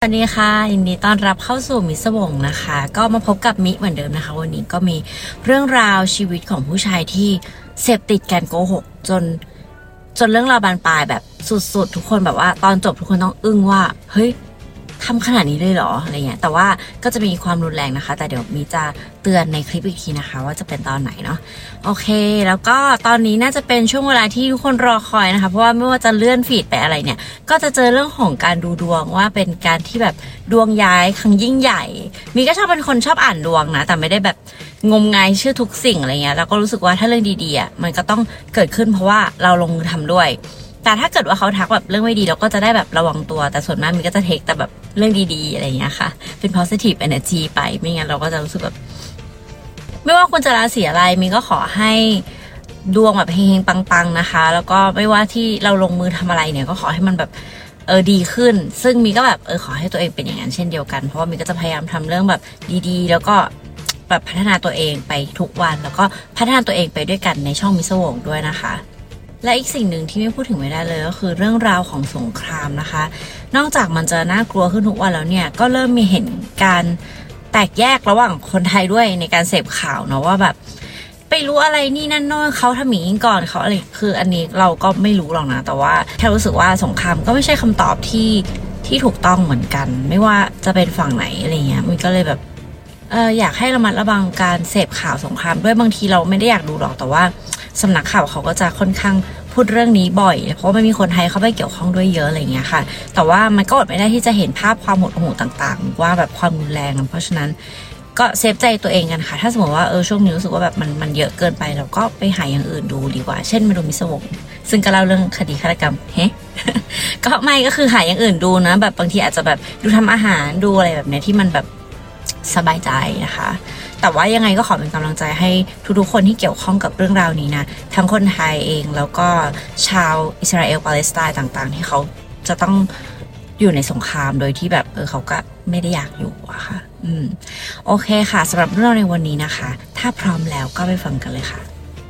สวัสดีค่ะยินดีต้อนรับเข้าสู่มิสวงนะคะก็มาพบกับมิเหมือนเดิมนะคะวันนี้ก็มีเรื่องราวชีวิตของผู้ชายที่เสพติดการโกหกจนเรื่องราวบานปลายแบบสุดๆทุกคนแบบว่าตอนจบทุกคนต้องอึ้งว่าเฮ้ยทำขนาดนี้เลยเหรออะไรเงี้ยแต่ว่าก็จะมีความรุนแรงนะคะแต่เดี๋ยวมีจะเตือนในคลิปอีกทีนะคะว่าจะเป็นตอนไหนเนาะโอเคแล้วก็ตอนนี้น่าจะเป็นช่วงเวลาที่ทุกคนรอคอยนะคะเพราะว่าไม่ว่าจะเลื่อนฟีดไปอะไรเนี่ยก็จะเจอเรื่องของการดูดวงว่าเป็นการที่แบบดวงย้ายครั้งยิ่งใหญ่มีก็ชอบเป็นคนชอบอ่านดวงนะแต่ไม่ได้แบบงมงายเชื่อทุกสิ่งอะไรเงี้ยแล้วก็รู้สึกว่าถ้าเรื่องดีๆอ่ะมันก็ต้องเกิดขึ้นเพราะว่าเราลงมือทำด้วยแต่ถ้าเกิดว่าเขาทักแบบเรื่องไม่ดีเราก็จะได้แบบระวังตัวแต่ส่วนมากมันก็จะเทคแต่แบบเรื่องดีๆอะไรอย่างเงี้ยค่ะเป็น positive energy ไปไม่งั้นเราก็จะรู้สึกแบบไม่ว่าคุณจะราศีอะไรมีก็ขอให้ดวงแบบเฮงๆปังๆนะคะแล้วก็ไม่ว่าที่เราลงมือทำอะไรเนี่ยก็ขอให้มันแบบดีขึ้นซึ่งมีก็แบบขอให้ตัวเองเป็นอย่างนั้นเช่นเดียวกันเพราะว่ามีก็จะพยายามทำเรื่องแบบดีๆแล้วก็แบบพัฒนาตัวเองไปทุกวันแล้วก็พัฒนาตัวเองไปด้วยกันในช่องมิสวงด้วยนะคะและอีกสิ่งหนึ่งที่ไม่พูดถึงไม่ได้เลยก็คือเรื่องราวของสงครามนะคะนอกจากมันจะน่ากลัวขึ้นทุกวันแล้วเนี่ยก็เริ่มมีเห็นการแตกแยกระหว่างคนไทยด้วยในการเสพข่าวเนาะว่าแบบไปรู้อะไรนี่นั่นโน่นเขาทำอย่างนี้ก่อนเขาอะไรคืออันนี้เราก็ไม่รู้หรอกนะแต่ว่าแค่รู้สึกว่าสงครามก็ไม่ใช่คำตอบที่ถูกต้องเหมือนกันไม่ว่าจะเป็นฝั่งไหนอะไรเงี้ยมันก็เลยแบบอยากให้ระมัดระวังการเสพข่าวสงครามด้วยบางทีเราไม่ได้อยากดูหรอกแต่ว่าสำนักข่าวเขาก็จะค่อนข้างพูดเรื่องนี้บ่อยเพราะว่าไม่มีคนไทยเข้าไปเกี่ยวข้องด้วยเยอะอะไรเงี้ยค่ะแต่ว่ามันก็อดไม่ได้ที่จะเห็นภาพความหดหู่ต่างๆว่าแบบความรุนแรงเพราะฉะนั้นก็เซฟใจตัวเองกันค่ะถ้าสมมติว่าช่วงนี้รู้สึกว่าแบบมันเยอะเกินไปเราก็ไปหาอย่างอื่นดูดีกว่าเช่นมาดูมิสวงซึ่งก็เล่าเรื่องคดีฆาตกรรมก็ไม่ก็คือหาอย่างอื่นดูนะแบบบางทีอาจจะแบบดูทำอาหารดูอะไรแบบเนี้ยที่มันแบบสบายใจนะคะแต่ว่ายังไงก็ขอเป็นกำลังใจให้ทุกๆคนที่เกี่ยวข้องกับเรื่องราวนี้นะทั้งคนไทยเองแล้วก็ชาวอิสราเอลปาเลสไตน์ต่างๆที่เขาจะต้องอยู่ในสงครามโดยที่แบบเขาก็ไม่ได้อยากอยู่อะค่ะโอเคค่ะสำหรับเรื่องราวในวันนี้นะคะถ้าพร้อมแล้วก็ไปฟังกันเลยค่ะ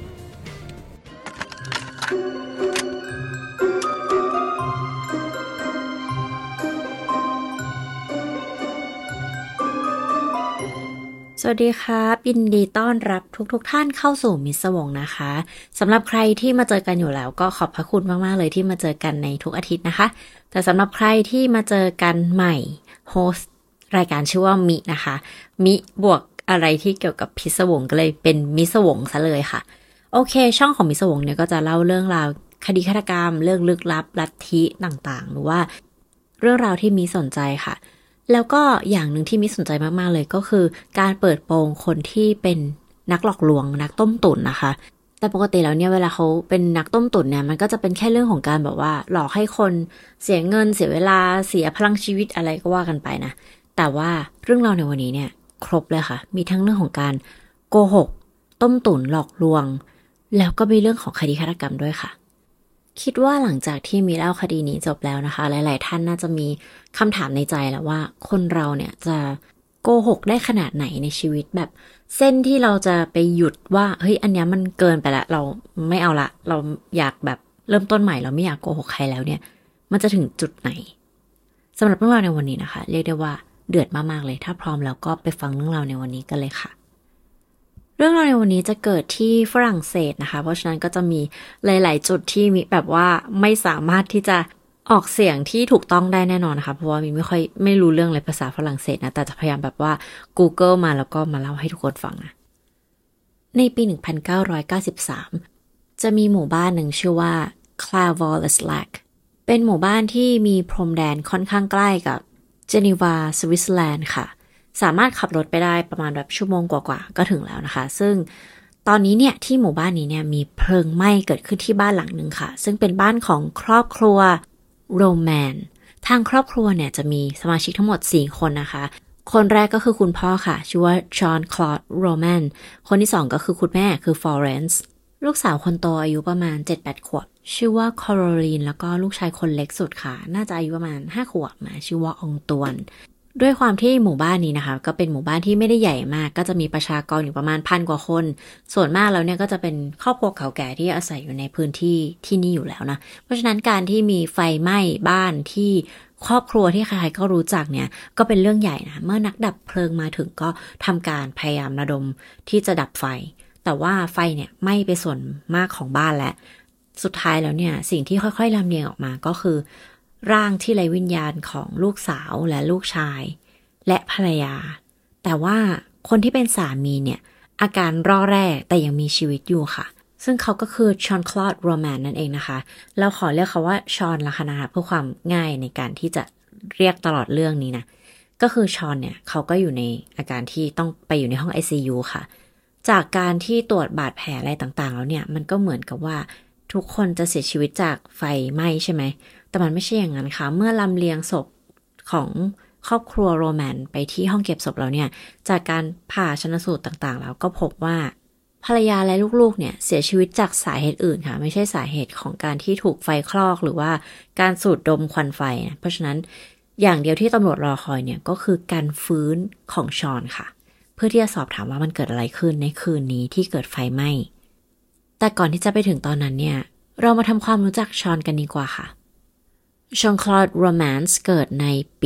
สวัสดีครับยินดีต้อนรับทุกท่านเข้าสู่มิสวงนะคะสำหรับใครที่มาเจอกันอยู่แล้วก็ขอบพระคุณมากๆเลยที่มาเจอกันในทุกอาทิตย์นะคะแต่สำหรับใครที่มาเจอกันใหม่โฮสต์รายการชื่อว่ามินะคะมิบวกอะไรที่เกี่ยวกับพิศวงก็เลยเป็นมิสวงซะเลยค่ะโอเคช่องของมิสวงเนี่ยก็จะเล่าเรื่องราวคดีฆาตกรรมเรื่องลึกลับลัทธิต่างๆหรือว่าเรื่องราวที่มิสนใจค่ะแล้วก็อย่างหนึ่งที่มิสนใจมากๆเลยก็คือการเปิดโปงคนที่เป็นนักหลอกลวงนักต้มตุ๋นนะคะแต่ปกติแล้วเนี่ยเวลาเขาเป็นนักต้มตุ๋นเนี่ยมันก็จะเป็นแค่เรื่องของการแบบว่าหลอกให้คนเสียเงินเสียเวลาเสียพลังชีวิตอะไรก็ว่ากันไปนะแต่ว่าเรื่องราวในวันนี้เนี่ยครบเลยค่ะมีทั้งเรื่องของการโกหกต้มตุ๋นหลอกลวงแล้วก็มีเรื่องของคดีฆาตกรรมด้วยค่ะคิดว่าหลังจากที่มีเล่าคดีนี้จบแล้วนะคะหลายๆท่านน่าจะมีคำถามในใจแล้วว่าคนเราเนี่ยจะโกหกได้ขนาดไหนในชีวิตแบบเส้นที่เราจะไปหยุดว่าเฮ้ยอันนี้มันเกินไปละเราไม่เอาละเราอยากแบบเริ่มต้นใหม่เราไม่อยากโกหกใครแล้วเนี่ยมันจะถึงจุดไหนสำหรับเรื่องราวในวันนี้นะคะเรียกได้ว่าเดือดมากๆเลยถ้าพร้อมแล้วก็ไปฟังเรื่องราวในวันนี้กันเลยค่ะเรื่องราวในวันนี้จะเกิดที่ฝรั่งเศสนะคะเพราะฉะนั้นก็จะมีหลายๆจุดที่มีแบบว่าไม่สามารถที่จะออกเสียงที่ถูกต้องได้แน่นอนนะคะเพราะว่ามีไม่รู้เรื่องเลยภาษาฝรั่งเศสนะแต่จะพยายามแบบว่า Google มาแล้วก็มาเล่าให้ทุกคนฟังนะในปี 1993 จะมีหมู่บ้านหนึ่งชื่อว่า Clairvaux-les-Lacs เป็นหมู่บ้านที่มีพรมแดนค่อนข้างใกล้กับเจนีวาสวิตเซอร์แลนด์ค่ะสามารถขับรถไปได้ประมาณแบบชั่วโมงกว่าๆก็ถึงแล้วนะคะซึ่งตอนนี้เนี่ยที่หมู่บ้านนี้เนี่ยมีเพลิงไหม้เกิดขึ้นที่บ้านหลังนึงค่ะซึ่งเป็นบ้านของครอบครัวโรแมนทางครอบครัวเนี่ยจะมีสมาชิกทั้งหมด4คนนะคะคนแรกก็คือคุณพ่อค่ะชื่อว่าจอห์นคลอดโรแมนคนที่2ก็คือคุณแม่คือฟลอเรนซ์ลูกสาวคนโตอายุประมาณ 7-8 ขวบชื่อว่าคาโรลีนแล้วก็ลูกชายคนเล็กสุดค่ะน่าจะอายุประมาณ5 ขวบนะชื่อว่าองตวนด้วยความที่หมู่บ้านนี้นะคะก็เป็นหมู่บ้านที่ไม่ได้ใหญ่มากก็จะมีประชากรอยู่ประมาณ1,000 กว่าคนส่วนมากแล้วเนี่ยก็จะเป็นครอบครัวเก่าแก่ที่อาศัยอยู่ในพื้นที่ที่นี่อยู่แล้วนะเพราะฉะนั้นการที่มีไฟไหม้บ้านที่ครอบครัวที่ใครๆก็รู้จักเนี่ยก็เป็นเรื่องใหญ่นะเมื่อนักดับเพลิงมาถึงก็ทำการพยายามระดมที่จะดับไฟแต่ว่าไฟเนี่ยไหม้ไปส่วนมากของบ้านและสุดท้ายแล้วเนี่ยสิ่งที่ค่อยๆลำเลียงออกมาก็คือร่างที่ไร้วิญญาณของลูกสาวและลูกชายและภรรยาแต่ว่าคนที่เป็นสามีเนี่ยอาการร่อแร่แต่ยังมีชีวิตอยู่ค่ะซึ่งเขาก็คือชอนคลอดโรแมนนั่นเองนะคะเราขอเรียกเขาว่าชอนละค่ะนะคะเพื่อความง่ายในการที่จะเรียกตลอดเรื่องนี้นะก็คือชอนเนี่ยเขาก็อยู่ในอาการที่ต้องไปอยู่ในห้อง ICU ค่ะจากการที่ตรวจบาดแผลอะไรต่างๆแล้วเนี่ยมันก็เหมือนกับว่าทุกคนจะเสียชีวิตจากไฟไหม้ใช่ไหมแต่มันไม่ใช่อย่างนั้นค่ะเมื่อลำเลียงศพของครอบครัวโรแมนไปที่ห้องเก็บศพแล้วเนี่ยจากการผ่าชันสูตรต่างๆแล้วก็พบว่าภรรยาและลูกๆเนี่ยเสียชีวิตจากสาเหตุอื่นค่ะไม่ใช่สาเหตุของการที่ถูกไฟคลอกหรือว่าการสูดดมควันไฟนะเพราะฉะนั้นอย่างเดียวที่ตำรวจรอคอยเนี่ยก็คือการฟื้นของชอนค่ะเพื่อที่จะสอบถามว่ามันเกิดอะไรขึ้นในคืนนี้ที่เกิดไฟไหม้แต่ก่อนที่จะไปถึงตอนนั้นเนี่ยเรามาทำความรู้จักชอนกันดีกว่าค่ะชองคลอดโรแมนซ์เกิดในปี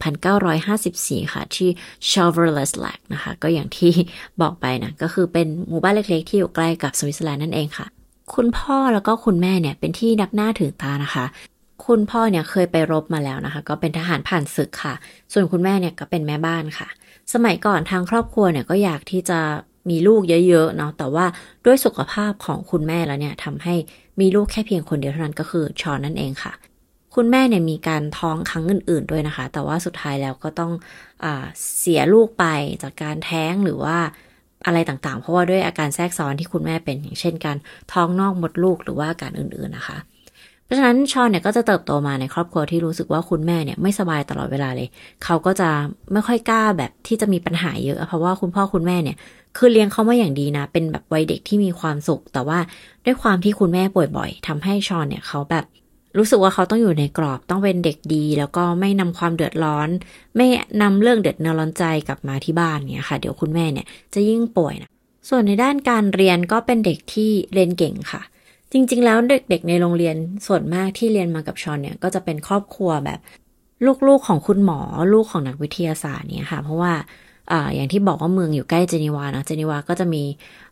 1954 ค่ะที่ Chauvelais-Lac นะคะก็อย่างที่บอกไปนะก็คือเป็นหมู่บ้านเล็กๆที่อยู่ใกล้กับสวิตเซอร์แลนด์นั่นเองค่ะคุณพ่อแล้วก็คุณแม่เนี่ยเป็นที่นับหน้าถือตานะคะคุณพ่อเนี่ยเคยไปรบมาแล้วนะคะก็เป็นทหารผ่านศึกค่ะส่วนคุณแม่เนี่ยก็เป็นแม่บ้านค่ะสมัยก่อนทางครอบครัวเนี่ยก็อยากที่จะมีลูกเยอะๆเนาะแต่ว่าด้วยสุขภาพของคุณแม่แล้วเนี่ยทำให้มีลูกแค่เพียงคนเดียวเท่านั้นก็คือชอนนั่นเองค่ะคุณแม่เนี่ยมีการท้องครั้งอื่นๆด้วยนะคะแต่ว่าสุดท้ายแล้วก็ต้องเสียลูกไปจากการแท้งหรือว่าอะไรต่างๆเพราะว่าด้วยอาการแทรกซ้อนที่คุณแม่เป็นอย่างเช่นการท้องนอกมดลูกหรือว่าอาการอื่นๆนะคะเพราะฉะนั้นชอนเนี่ยก็จะเติบโตมาในครอบครัวที่รู้สึกว่าคุณแม่เนี่ยไม่สบายตลอดเวลาเลยเขาก็จะไม่ค่อยกล้าแบบที่จะมีปัญหาเยอะเพราะว่าคุณพ่อคุณแม่เนี่ยคือเลี้ยงเขามาอย่างดีนะเป็นแบบวัยเด็กที่มีความสุขแต่ว่าด้วยความที่คุณแม่ป่วยบ่อยทำให้ชอนเนี่ยเขาแบบรู้สึกว่าเขาต้องอยู่ในกรอบต้องเป็นเด็กดีแล้วก็ไม่นำความเดือดร้อนไม่นำเรื่องเดือดร้อนใจกลับมาที่บ้านเนี่ยค่ะเดี๋ยวคุณแม่เนี่ยจะยิ่งป่วยนะส่วนในด้านการเรียนก็เป็นเด็กที่เรียนเก่งค่ะจริงๆแล้วเด็กๆในโรงเรียนส่วนมากที่เรียนมากับชอนเนี่ยก็จะเป็นครอบครัวแบบลูกๆของคุณหมอลูกของนักวิทยาศาสตร์เนี่ยค่ะเพราะว่าอย่างที่บอกว่าเมืองอยู่ใกล้เจนีวานะเจนีวาก็จะมี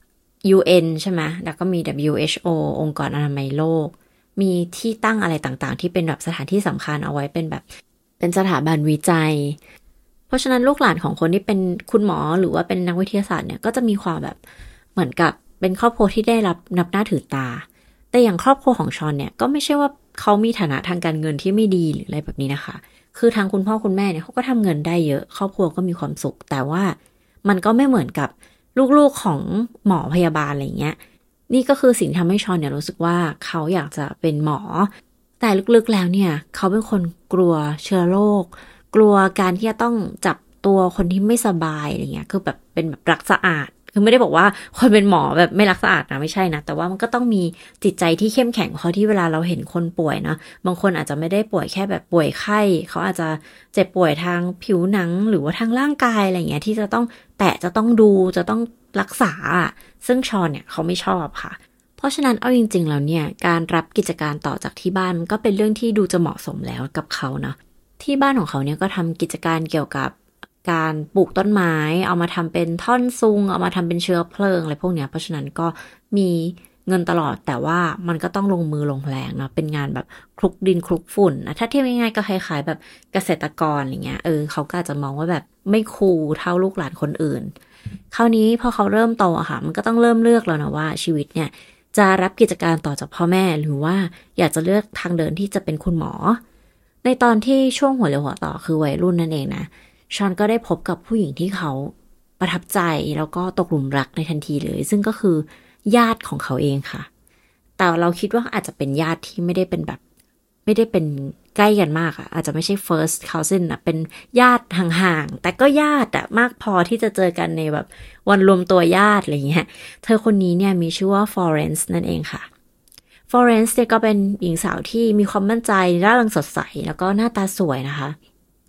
UN ใช่ไหมแล้วก็มี WHO องค์กรอนามัยโลกมีที่ตั้งอะไรต่างๆที่เป็นแบบสถานที่สำคัญเอาไว้เป็นแบบเป็นสถาบันวิจัยเพราะฉะนั้นลูกหลานของคนที่เป็นคุณหมอหรือว่าเป็นนักวิทยาศาสตร์เนี่ยก็จะมีความแบบเหมือนกับเป็นครอบครัวที่ได้รับนับหน้าถือตาแต่อย่างครอบครัวของชอนเนี่ยก็ไม่ใช่ว่าเขามีฐานะทางการเงินที่ไม่ดีหรืออะไรแบบนี้นะคะคือทางคุณพ่อคุณแม่เนี่ยเขาก็ทำเงินได้เยอะครอบครัวก็มีความสุขแต่ว่ามันก็ไม่เหมือนกับลูกๆของหมอพยาบาลอะไรเงี้ยนี่ก็คือสิ่งที่ทำให้ชอนเนี่ยรู้สึกว่าเขาอยากจะเป็นหมอแต่ลึกๆแล้วเนี่ยเขาเป็นคนกลัวเชื้อโรคกลัวการที่จะต้องจับตัวคนที่ไม่สบายอะไรเงี้ยคือแบบเป็นแบบรักสะอาดคือไม่ได้บอกว่าคนเป็นหมอแบบไม่รักสะอาดนะไม่ใช่นะแต่ว่ามันก็ต้องมีจิตใจที่เข้มแข็งเพราะที่เวลาเราเห็นคนป่วยนะบางคนอาจจะไม่ได้ป่วยแค่แบบป่วยไข้เขาอาจจะเจ็บป่วยทางผิวหนังหรือว่าทางร่างกายอะไรเงี้ยที่จะต้องแตะจะต้องดูจะต้องรักษาซึ่งชอนเนี่ยเขาไม่ชอบค่ะเพราะฉะนั้นเอาจริงๆแล้วเนี่ยการรับกิจการต่อจากที่บ้านก็เป็นเรื่องที่ดูจะเหมาะสมแล้วกับเขานะที่บ้านของเขาเนี่ยก็ทำกิจการเกี่ยวกับการปลูกต้นไม้เอามาทำเป็นท่อนซุงเอามาทำเป็นเชื้อเพลิงอะไรพวกเนี้ยเพราะฉะนั้นก็มีเงินตลอดแต่ว่ามันก็ต้องลงมือลงแรงเนาะเป็นงานแบบคลุกดินคลุกฝุ่นนะถ้าเทียบง่ายๆก็คล้ายๆแบบเกษตรกรอย่างเงี้ยเขาก็อาจจะมองว่าแบบไม่คูลเท่าลูกหลานคนอื่นคราวนี้พอเขาเริ่มโตอะค่ะมันก็ต้องเริ่มเลือกแล้วนะว่าชีวิตเนี่ยจะรับกิจการต่อจากพ่อแม่หรือว่าอยากจะเลือกทางเดินที่จะเป็นคุณหมอในตอนที่ช่วงหัวเรียวหัวต่อคือวัยรุ่นนั่นเองนะชอนก็ได้พบกับผู้หญิงที่เขาประทับใจแล้วก็ตกหลุมรักในทันทีเลยซึ่งก็คือญาติของเขาเองค่ะแต่เราคิดว่าอาจจะเป็นญาติที่ไม่ได้เป็นแบบไม่ได้เป็นใกล้กันมากอาจจะไม่ใช่ first cousin เป็นญาติห่างๆแต่ก็ญาติมากพอที่จะเจอกันในแบบวันรวมตัวญาติอะไรเงี้ยเธอคนนี้เนี่ยมีชื่อว่าฟลอเรนซ์นั่นเองค่ะฟลอเรนซ์เนี่ยก็เป็นหญิงสาวที่มีความมั่นใจร่าเริงสดใสแล้วก็หน้าตาสวยนะคะ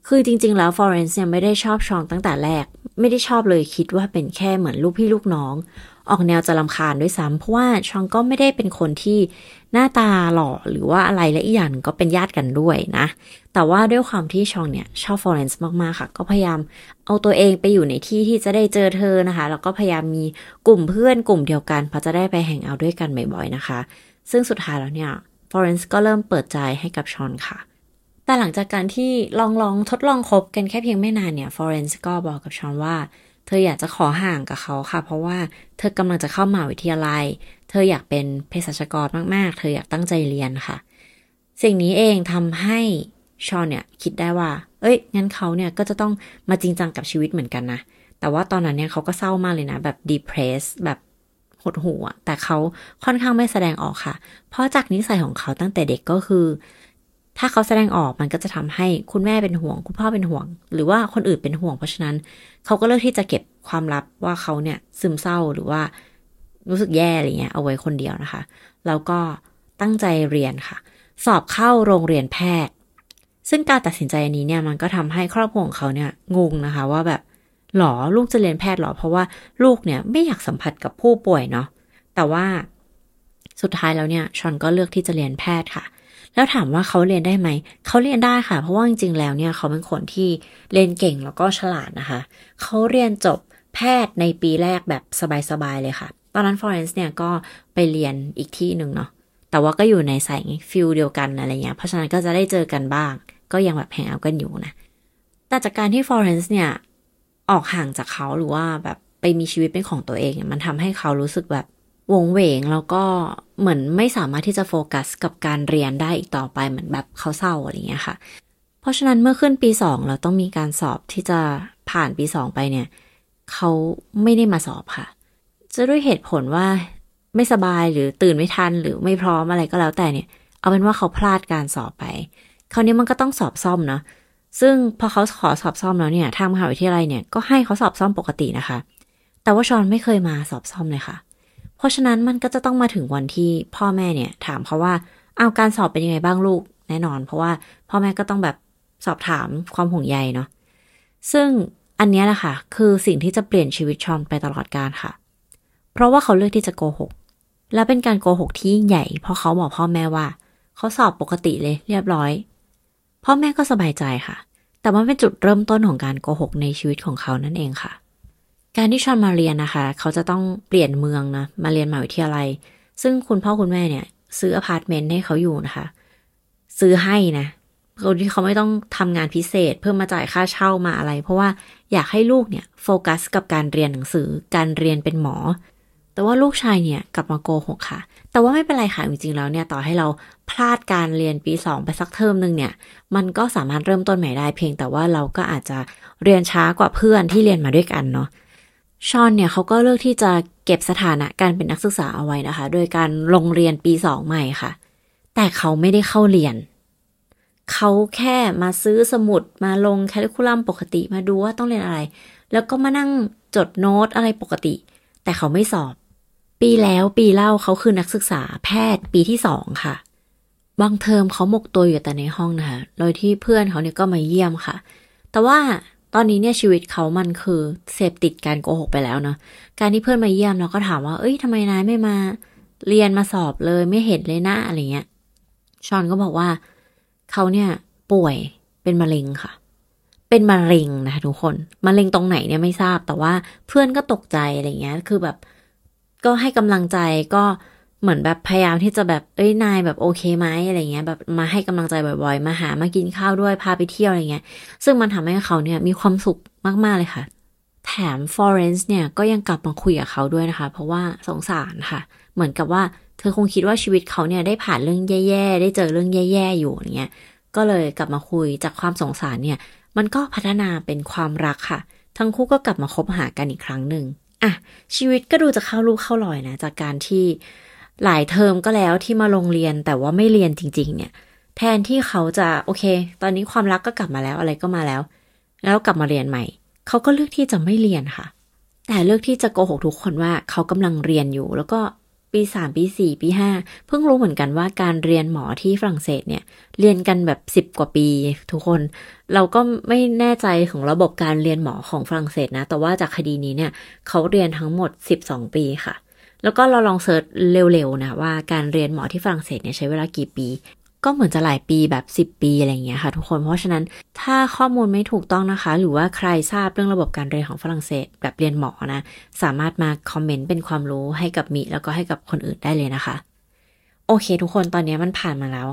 คือจริงๆแล้วฟลอเรนซ์เนี่ยไม่ได้ชอบชองตั้งแต่แรกไม่ได้ชอบเลยคิดว่าเป็นแค่เหมือนลูกพี่ลูกน้องออกแนวจะรำคาญด้วยซ้ำเพราะว่าชองก็ไม่ได้เป็นคนที่หน้าตาหล่อหรือว่าอะไรและอีกอย่างก็เป็นญาติกันด้วยนะแต่ว่าด้วยความที่ชองเนี่ยชอบฟลอเรนซ์มากๆค่ะก็พยายามเอาตัวเองไปอยู่ในที่ที่จะได้เจอเธอนะคะแล้วก็พยายามมีกลุ่มเพื่อนกลุ่มเดียวกันเพราะจะได้ไปแฮงเอาท์ด้วยกันบ่อยๆนะคะซึ่งสุดท้ายแล้วเนี่ยฟลอเรนซ์ก็เริ่มเปิดใจให้กับชอนค่ะแต่หลังจากการที่ลองทดลองคบกันแค่เพียงไม่นานเนี่ยฟลอเรนซ์ก็บอกกับชอนว่าเธออยากจะขอห่างกับเขาค่ะเพราะว่าเธอกำลังจะเข้ามหาวิทยาลัยเธออยากเป็นเภสัชกรมากๆเธออยากตั้งใจเรียนค่ะสิ่งนี้เองทำให้ชอนเนี่ยคิดได้ว่างั้นเขาเนี่ยก็จะต้องมาจริงจังกับชีวิตเหมือนกันนะแต่ว่าตอนนั้นเนี่ยเขาก็เศร้ามากเลยนะแบบ depressed แบบหดหู่อะแต่เขาค่อนข้างไม่แสดงออกค่ะเพราะจากนิสัยของเขาตั้งแต่เด็กก็คือถ้าเขาแสดงออกมันก็จะทำให้คุณแม่เป็นห่วงคุณพ่อเป็นห่วงหรือว่าคนอื่นเป็นห่วงเพราะฉะนั้นเขาก็เลือกที่จะเก็บความลับว่าเขาเนี่ยซึมเศร้าหรือว่ารู้สึกแย่อะไรเงี้ยเอาไว้คนเดียวนะคะแล้วก็ตั้งใจเรียนค่ะสอบเข้าโรงเรียนแพทย์ซึ่งการตัดสินใจอันนี้เนี่ยมันก็ทำให้ครอบครัวของเขาเนี่ยงงนะคะว่าแบบหรอลูกจะเรียนแพทย์หรอเพราะว่าลูกเนี่ยไม่อยากสัมผัสกับผู้ป่วยเนาะแต่ว่าสุดท้ายแล้วเนี่ยชอนก็เลือกที่จะเรียนแพทย์ค่ะแล้วถามว่าเขาเรียนได้ไหมเขาเรียนได้ค่ะเพราะว่าจริงๆแล้วเนี่ยเขาเป็นคนที่เรียนเก่งแล้วก็ฉลาดนะคะเขาเรียนจบแพทย์ในปีแรกแบบสบายๆเลยค่ะตอนนั้นฟลอเรนซ์เนี่ยก็ไปเรียนอีกที่หนึ่งเนาะแต่ว่าก็อยู่ในสายฟิลเดียวกันอะไรเงี้ยเพราะฉะนั้นก็จะได้เจอกันบ้างก็ยังแบบแฮงเอาท์กันอยู่นะแต่จากการที่ฟลอเรนซ์เนี่ยออกห่างจากเขาหรือว่าแบบไปมีชีวิตเป็นของตัวเองมันทำให้เขารู้สึกแบบวงเวงแล้วก็เหมือนไม่สามารถที่จะโฟกัสกับการเรียนได้อีกต่อไปเหมือนแบบเขาเศร้าอะไรเงี้ยค่ะเพราะฉะนั้นเมื่อขึ้นปี2เราต้องมีการสอบที่จะผ่านปี2ไปเนี่ยเขาไม่ได้มาสอบค่ะจะด้วยเหตุผลว่าไม่สบายหรือตื่นไม่ทันหรือไม่พร้อมอะไรก็แล้วแต่เนี่ยเอาเป็นว่าเขาพลาดการสอบไปคราวนี้มันก็ต้องสอบซ่อมเนาะซึ่งพอเขาขอสอบซ่อมแล้วเนี่ยทางมหาวิทยาลัยเนี่ยก็ให้เขาสอบซ่อมปกตินะคะแต่ว่าชอนไม่เคยมาสอบซ่อมเลยค่ะเพราะฉะนั้นมันก็จะต้องมาถึงวันที่พ่อแม่เนี่ยถามเขาว่าเอาการสอบเป็นยังไงบ้างลูกแน่นอนเพราะว่าพ่อแม่ก็ต้องแบบสอบถามความห่วงใยเนาะซึ่งอันนี้แหละค่ะคือสิ่งที่จะเปลี่ยนชีวิตชอนไปตลอดกาลค่ะเพราะว่าเขาเลือกที่จะโกหกและเป็นการโกหกที่ยิ่งใหญ่เพราะเขาบอกพ่อแม่ว่าเขาสอบปกติเลยเรียบร้อยพ่อแม่ก็สบายใจค่ะแต่มันเป็นจุดเริ่มต้นของการโกหกในชีวิตของเขานั่นเองค่ะการที่ชอนมาเรียนนะคะเขาจะต้องเปลี่ยนเมืองนะมาเรียนมหาวิทยาลัยซึ่งคุณพ่อคุณแม่เนี่ยซื้ออพาร์ตเมนต์ให้เขาอยู่นะคะซื้อให้นะคนที่เขาไม่ต้องทำงานพิเศษเพื่อมาจ่ายค่าเช่ามาอะไรเพราะว่าอยากให้ลูกเนี่ยโฟกัสกับการเรียนหนังสือการเรียนเป็นหมอแต่ว่าลูกชายเนี่ยกลับมาโกหกค่ะแต่ว่าไม่เป็นไรค่ะจริงๆแล้วเนี่ยต่อให้เราพลาดการเรียนปี2ไปสักเทอมนึงเนี่ยมันก็สามารถเริ่มต้นใหม่ได้เพียงแต่ว่าเราก็อาจจะเรียนช้ากว่าเพื่อนที่เรียนมาด้วยกันเนาะชอนเนี่ยเขาก็เลือกที่จะเก็บสถานะการเป็นนักศึกษาเอาไว้นะคะโดยการลงเรียนปี2ใหม่ค่ะแต่เขาไม่ได้เข้าเรียนเขาแค่มาซื้อสมุดมาลงแคลิคูลัมปกติมาดูว่าต้องเรียนอะไรแล้วก็มานั่งจดโน้ตอะไรปกติแต่เขาไม่สอบปีแล้วปีเล่าเขาคือนักศึกษาแพทย์ปีที่2ค่ะบางเทอมเขาหมกตัวอยู่แต่ในห้องนะคะโดยที่เพื่อนเขาเนี่ยก็มาเยี่ยมค่ะแต่ว่าตอนนี้เนี่ยชีวิตเขามันคือเสพติดการโกหกไปแล้วเนาะการที่เพื่อนมาเยี่ยมเราก็ถามว่าทำไมนายไม่มาเรียนมาสอบเลยไม่เห็นเลยนะอะไรเงี้ยชอนก็บอกว่าเขาเนี่ยป่วยเป็นมะเร็งค่ะเป็นมะเร็งนะคะทุกคนมะเร็งตรงไหนเนี่ยไม่ทราบแต่ว่าเพื่อนก็ตกใจอะไรเงี้ยคือแบบก็ให้กำลังใจก็เหมือนแบบพยายามที่จะแบบนายแบบโอเคไหมอะไรเงี้ยแบบมาให้กำลังใจบ่อยๆมาหามากินข้าวด้วยพาไปเที่ยวอะไรเงี้ยซึ่งมันทำให้เขาเนี่ยมีความสุขมากๆเลยค่ะแถมฟลอเรนซ์เนี่ยก็ยังกลับมาคุยกับเขาด้วยนะคะเพราะว่าสงสารค่ะเหมือนกับว่าเธอคงคิดว่าชีวิตเขาเนี่ยได้ผ่านเรื่องแย่ๆได้เจอเรื่องแย่ๆอยู่อย่างเงี้ยก็เลยกลับมาคุยจากความสงสารเนี่ยมันก็พัฒนาเป็นความรักค่ะทั้งคู่ก็กลับมาคบหากันอีกครั้งหนึ่งชีวิตก็ดูจะเข้าลูกเข้ารอยนะจากการที่หลายเทอมก็แล้วที่มาโรงเรียนแต่ว่าไม่เรียนจริงๆเนี่ยแทนที่เขาจะโอเคตอนนี้ความรักก็กลับมาแล้วอะไรก็มาแล้วกลับมาเรียนใหม่เขาก็เลือกที่จะไม่เรียนค่ะแต่เลือกที่จะโกหกทุกคนว่าเขากำลังเรียนอยู่แล้วก็ปี3ปี4ปี5เพิ่งรู้เหมือนกันว่าการเรียนหมอที่ฝรั่งเศสเนี่ยเรียนกันแบบ10กว่าปีทุกคนเราก็ไม่แน่ใจของระบบการเรียนหมอของฝรั่งเศสนะแต่ว่าจากคดีนี้เนี่ยเขาเรียนทั้งหมด12ปีค่ะแล้วก็เราลองเซิร์ชเร็วๆนะว่าการเรียนหมอที่ฝรั่งเศสเนี่ยใช้เวลากี่ปีก็เหมือนจะหลายปีแบบ10ปีอะไรอย่างเงี้ยค่ะทุกคนเพราะฉะนั้นถ้าข้อมูลไม่ถูกต้องนะคะหรือว่าใครทราบเรื่องระบบการเรียนของฝรั่งเศสแบบเรียนหมอนะสามารถมาคอมเมนต์เป็นความรู้ให้กับมิแล้วก็ให้กับคนอื่นได้เลยนะคะโอเคทุกคนตอนนี้มันผ่านมาแล้ว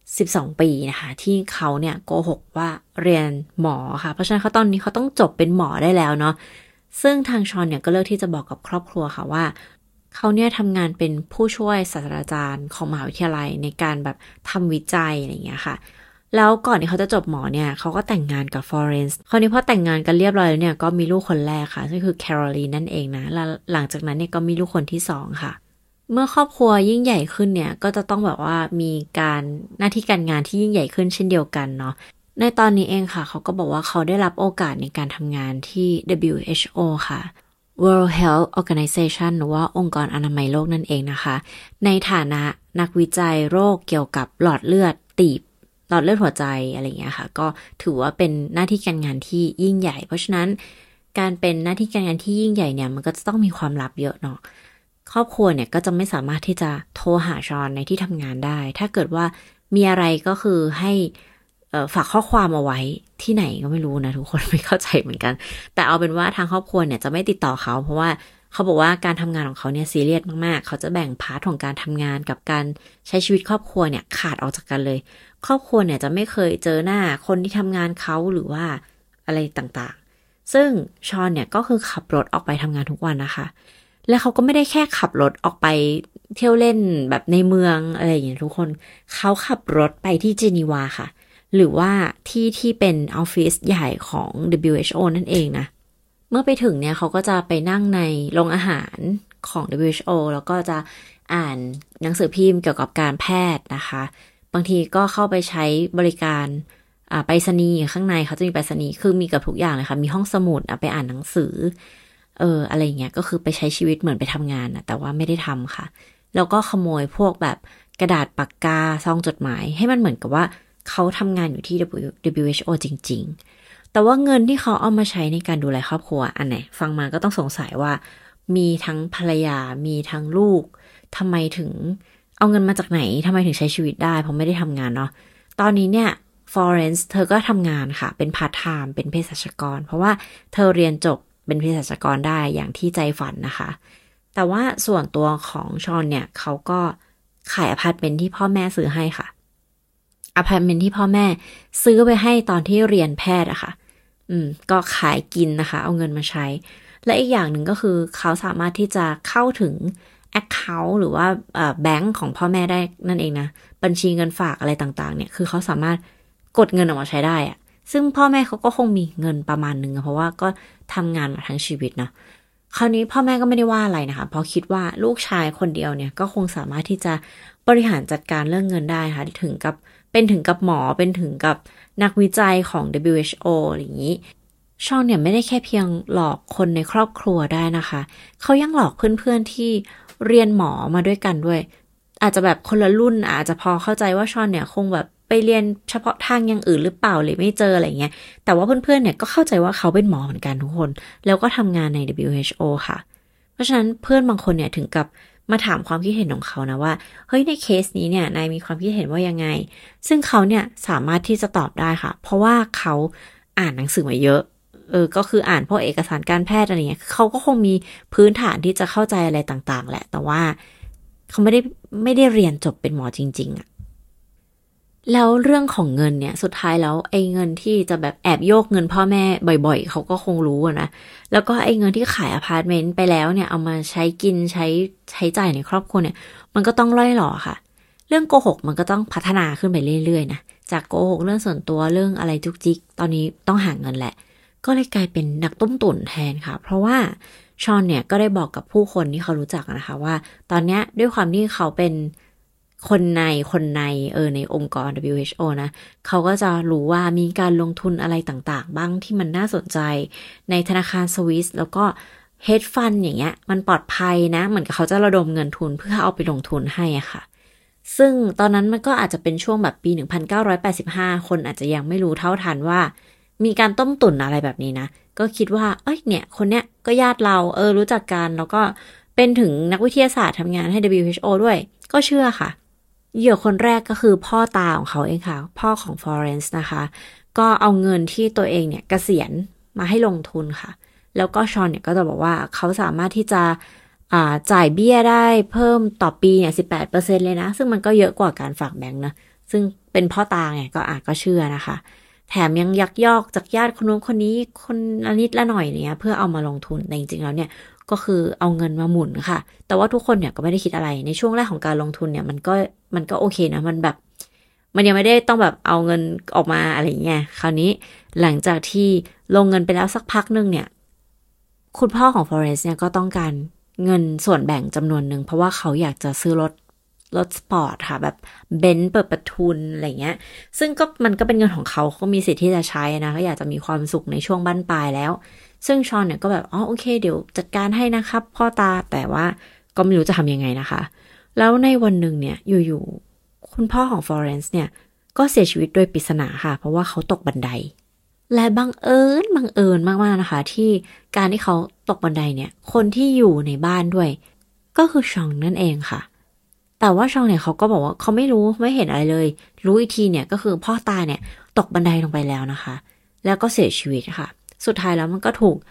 12ปีนะคะที่เขาเนี่ยโกหกว่าเรียนหมอค่ะเพราะฉะนั้นตอนนี้เขาต้องจบเป็นหมอได้แล้วเนาะซึ่งทางชอนเนี่ยก็เลือกที่จะบอกกับครอบครัวค่ะว่าเขาเนี่ยทำงานเป็นผู้ช่วยศาสตราจารย์ของมหาวิทยาลัยในการแบบทำวิจัยอะไรอย่างเงี้ยค่ะแล้วก่อนที่เขาจะจบหมอเนี่ยเขาก็แต่งงานกับฟลอเรนซ์คราวนี้พอแต่งงานกันเรียบร้อยแล้วเนี่ยก็มีลูกคนแรกค่ะซึ่งคือแคโรลีนนั่นเองนะแล้วหลังจากนั้นเนี่ยก็มีลูกคนที่2ค่ะเมื่อครอบครัวยิ่งใหญ่ขึ้นเนี่ยก็จะต้องแบบว่ามีการหน้าที่การงานที่ยิ่งใหญ่ขึ้นเช่นเดียวกันเนาะในตอนนี้เองค่ะเขาก็บอกว่าเขาได้รับโอกาสในการทำงานที่ WHO ค่ะWorld Health Organization หรือว่าองค์กรอนามัยโลกนั่นเองนะคะในฐานะนักวิจัยโรคเกี่ยวกับหลอดเลือดตีบหลอดเลือดหัวใจอะไรอย่างเงี้ยค่ะก็ถือว่าเป็นหน้าที่การงานที่ยิ่งใหญ่เพราะฉะนั้นการเป็นหน้าที่การงานที่ยิ่งใหญ่เนี่ยมันก็จะต้องมีความลับเยอะเนาะครอบครัวเนี่ยก็จะไม่สามารถที่จะโทรหาชอนในที่ทำงานได้ถ้าเกิดว่ามีอะไรก็คือให้ฝากข้อความเอาไว้ที่ไหนก็ไม่รู้นะทุกคนไม่เข้าใจเหมือนกันแต่เอาเป็นว่าทางครอบครัวเนี่ยจะไม่ติดต่อเขาเพราะว่าเขาบอกว่าการทำงานของเขาเนี่ยซีเรียสมากๆเขาจะแบ่งพาร์ทของการทำงานกับการใช้ชีวิตครอบครัวเนี่ยขาดออกจากกันเลยครอบครัวเนี่ยจะไม่เคยเจอหน้าคนที่ทำงานเขาหรือว่าอะไรต่างๆซึ่งชอนเนี่ยก็คือขับรถออกไปทำงานทุกวันนะคะและเขาก็ไม่ได้แค่ขับรถออกไปเที่ยวเล่นแบบในเมืองอะไรอย่างเงี้ยทุกคนเขาขับรถไปที่เจนีวาค่ะหรือว่าที่เป็นออฟฟิศใหญ่ของ WHO นั่นเองนะเมื่อไปถึงเนี่ยเขาก็จะไปนั่งในโรงอาหารของ WHO แล้วก็จะอ่านหนังสือพิมพ์เกี่ยวกับการแพทย์นะคะบางทีก็เข้าไปใช้บริการไปรษณีย์ข้างในเขาจะมีไปรษณีย์คือมีกับทุกอย่างเลยค่ะมีห้องสมุดไปอ่านหนังสืออะไรเงี้ยก็คือไปใช้ชีวิตเหมือนไปทำงานนะแต่ว่าไม่ได้ทำค่ะแล้วก็ขโมยพวกแบบกระดาษปากกาซองจดหมายให้มันเหมือนกับว่าเขาทำงานอยู่ที่ WHO จริงๆแต่ว่าเงินที่เขาเอามาใช้ในการดูแลครอบครัวอันไหนฟังมาก็ต้องสงสัยว่ามีทั้งภรรยามีทั้งลูกทำไมถึงเอาเงินมาจากไหนทำไมถึงใช้ชีวิตได้เพราะไม่ได้ทำงานเนาะตอนนี้เนี่ยฟลอเรนซ์เธอก็ทำงานค่ะเป็นพาร์ทไทม์เป็นเภสัชกรเพราะว่าเธอเรียนจบเป็นเภสัชกรได้อย่างที่ใจฝันนะคะแต่ว่าส่วนตัวของชอนเนี่ยเขาก็ขายอพาร์ตเมนต์ที่พ่อแม่ซื้อให้ค่ะอพาร์ตเมนต์ที่พ่อแม่ซื้อไปให้ตอนที่เรียนแพทย์อะค่ะก็ขายกินนะคะเอาเงินมาใช้และอีกอย่างหนึ่งก็คือเขาสามารถที่จะเข้าถึง account หรือว่าแบงก์ของพ่อแม่ได้นั่นเองนะบัญชีเงินฝากอะไรต่างๆเนี่ยคือเขาสามารถกดเงินออกมาใช้ได้อะซึ่งพ่อแม่เขาก็คงมีเงินประมาณนึงเพราะว่าก็ทำงานมาทั้งชีวิตเนาะคราวนี้พ่อแม่ก็ไม่ได้ว่าอะไรนะคะเพราะคิดว่าลูกชายคนเดียวเนี่ยก็คงสามารถที่จะบริหารจัดการเรื่องเงินได้ค่ะถึงกับหมอเป็นถึงกับนักวิจัยของ WHO อะไรอย่างนี้ชอนเนี่ยไม่ได้แค่เพียงหลอกคนในครอบครัวได้นะคะเขายังหลอกเพื่อนๆที่เรียนหมอมาด้วยกันด้วยอาจจะแบบคนละรุ่นอาจจะพอเข้าใจว่าชอนเนี่ยคงแบบไปเรียนเฉพาะทางอย่างอื่นหรือเปล่าเลยไม่เจออะไรเงี้ยแต่ว่าเพื่อนๆเนี่ยก็เข้าใจว่าเขาเป็นหมอเหมือนกันทุกคนแล้วก็ทำงานใน WHO ค่ะเพราะฉะนั้นเพื่อนบางคนเนี่ยถึงกับมาถามความคิดเห็นของเขานะว่าเฮ้ยในเคสนี้เนี่ยนายมีความคิดเห็นว่ายังไงซึ่งเขาเนี่ยสามารถที่จะตอบได้ค่ะเพราะว่าเขาอ่านหนังสือมาเยอะก็คืออ่านพวกเอกสารการแพทย์อะไรเงี้ยเขาก็คงมีพื้นฐานที่จะเข้าใจอะไรต่างๆแหละแต่ว่าเขาไม่ได้เรียนจบเป็นหมอจริงๆอะแล้วเรื่องของเงินเนี่ยสุดท้ายแล้วไอ้เงินที่จะแบบแอบโยกเงินพ่อแม่บ่อยๆเขาก็คงรู้นะแล้วก็ไอ้เงินที่ขายอพาร์ตเมนต์ไปแล้วเนี่ยเอามาใช้กินใช้จ่ายในครอบครัวเนี่ยมันก็ต้องล่อยหล่อค่ะเรื่องโกหกมันก็ต้องพัฒนาขึ้นไปเรื่อยๆนะจากโกหกเรื่องส่วนตัวเรื่องอะไรจุกจิกตอนนี้ต้องหาเงินแหละก็เลยกลายเป็นนักต้มตุ๋นแทนค่ะเพราะว่าชอนเนี่ยก็ได้บอกกับผู้คนที่เขารู้จักนะคะว่าตอนนี้ด้วยความที่เขาเป็นคนในในองค์กร WHO นะเขาก็จะรู้ว่ามีการลงทุนอะไรต่างๆบ้างที่มันน่าสนใจในธนาคารสวิสแล้วก็ hedge fund อย่างเงี้ยมันปลอดภัยนะเหมือนกับเขาจะระดมเงินทุนเพื่อเอาไปลงทุนให้อะค่ะซึ่งตอนนั้นมันก็อาจจะเป็นช่วงแบบปี1985คนอาจจะยังไม่รู้เท่าทันว่ามีการต้มตุ๋นอะไรแบบนี้นะก็คิดว่าเอ้ยเนี่ยคนเนี้ยก็ญาติเรารู้จักกันแล้วก็เป็นถึงนักวิทยาศาสตร์ทำงานให้ WHO ด้วยก็เชื่อค่ะเหยื่อคนแรกก็คือพ่อตาของเขาเองค่ะพ่อของฟลอเรนซ์นะคะก็เอาเงินที่ตัวเองเนี่ยเกษียณมาให้ลงทุนค่ะแล้วก็ชอนเนี่ยก็จะบอกว่าเขาสามารถที่จะจ่ายเบี้ยได้เพิ่มต่อปีเนี่ย 18% เลยนะซึ่งมันก็เยอะกว่าการฝากแบงก์นะซึ่งเป็นพ่อตาไงก็เชื่อนะคะแถมยังยักยอกจากญาติคนนู้นคนนี้คนละนิดละหน่อยเนี่ยเพื่อเอามาลงทุนแต่จริงๆแล้วเนี่ยก็คือเอาเงินมาหมุนค่ะแต่ว่าทุกคนเนี่ยก็ไม่ได้คิดอะไรในช่วงแรกของการลงทุนเนี่ยมันก็โอเคนะมันแบบมันยังไม่ได้ต้องแบบเอาเงินออกมาอะไรเงี้ยคราวนี้หลังจากที่ลงเงินไปแล้วสักพักนึงเนี่ยคุณพ่อของฟลอเรนซ์เนี่ยก็ต้องการเงินส่วนแบ่งจำนวนหนึ่งเพราะว่าเขาอยากจะซื้อรถสปอร์ตค่ะแบบเบนซ์เปิดประทุนอะไรเงี้ยซึ่งมันก็เป็นเงินของเขามีสิทธิ์ที่จะใช้นะก็อยากจะมีความสุขในช่วงบั้นปลายแล้วซึ่งชอนเนี่ยก็แบบโอเคเดี๋ยวจัดการให้นะครับพ่อตาแต่ว่าก็ไม่รู้จะทำยังไงนะคะแล้วในวันหนึ่งเนี่ยอยู่ๆคุณพ่อของฟลอเรนซ์เนี่ยก็เสียชีวิตโดยปริศนาค่ะเพราะว่าเขาตกบันไดและบังเอิญมากๆนะคะที่การที่เขาตกบันไดเนี่ยคนที่อยู่ในบ้านด้วยก็คือชองนั่นเองค่ะแต่ว่าชองเนี่ยเขาก็บอกว่าเขาไม่รู้ไม่เห็นอะไรเลยรู้อีกทีเนี่ยก็คือพ่อตาเนี่ยตกบันไดลงไปแล้วนะคะแล้วก็เสียชีวิตค่ะสุดท้ายแล้วมันก็ถูก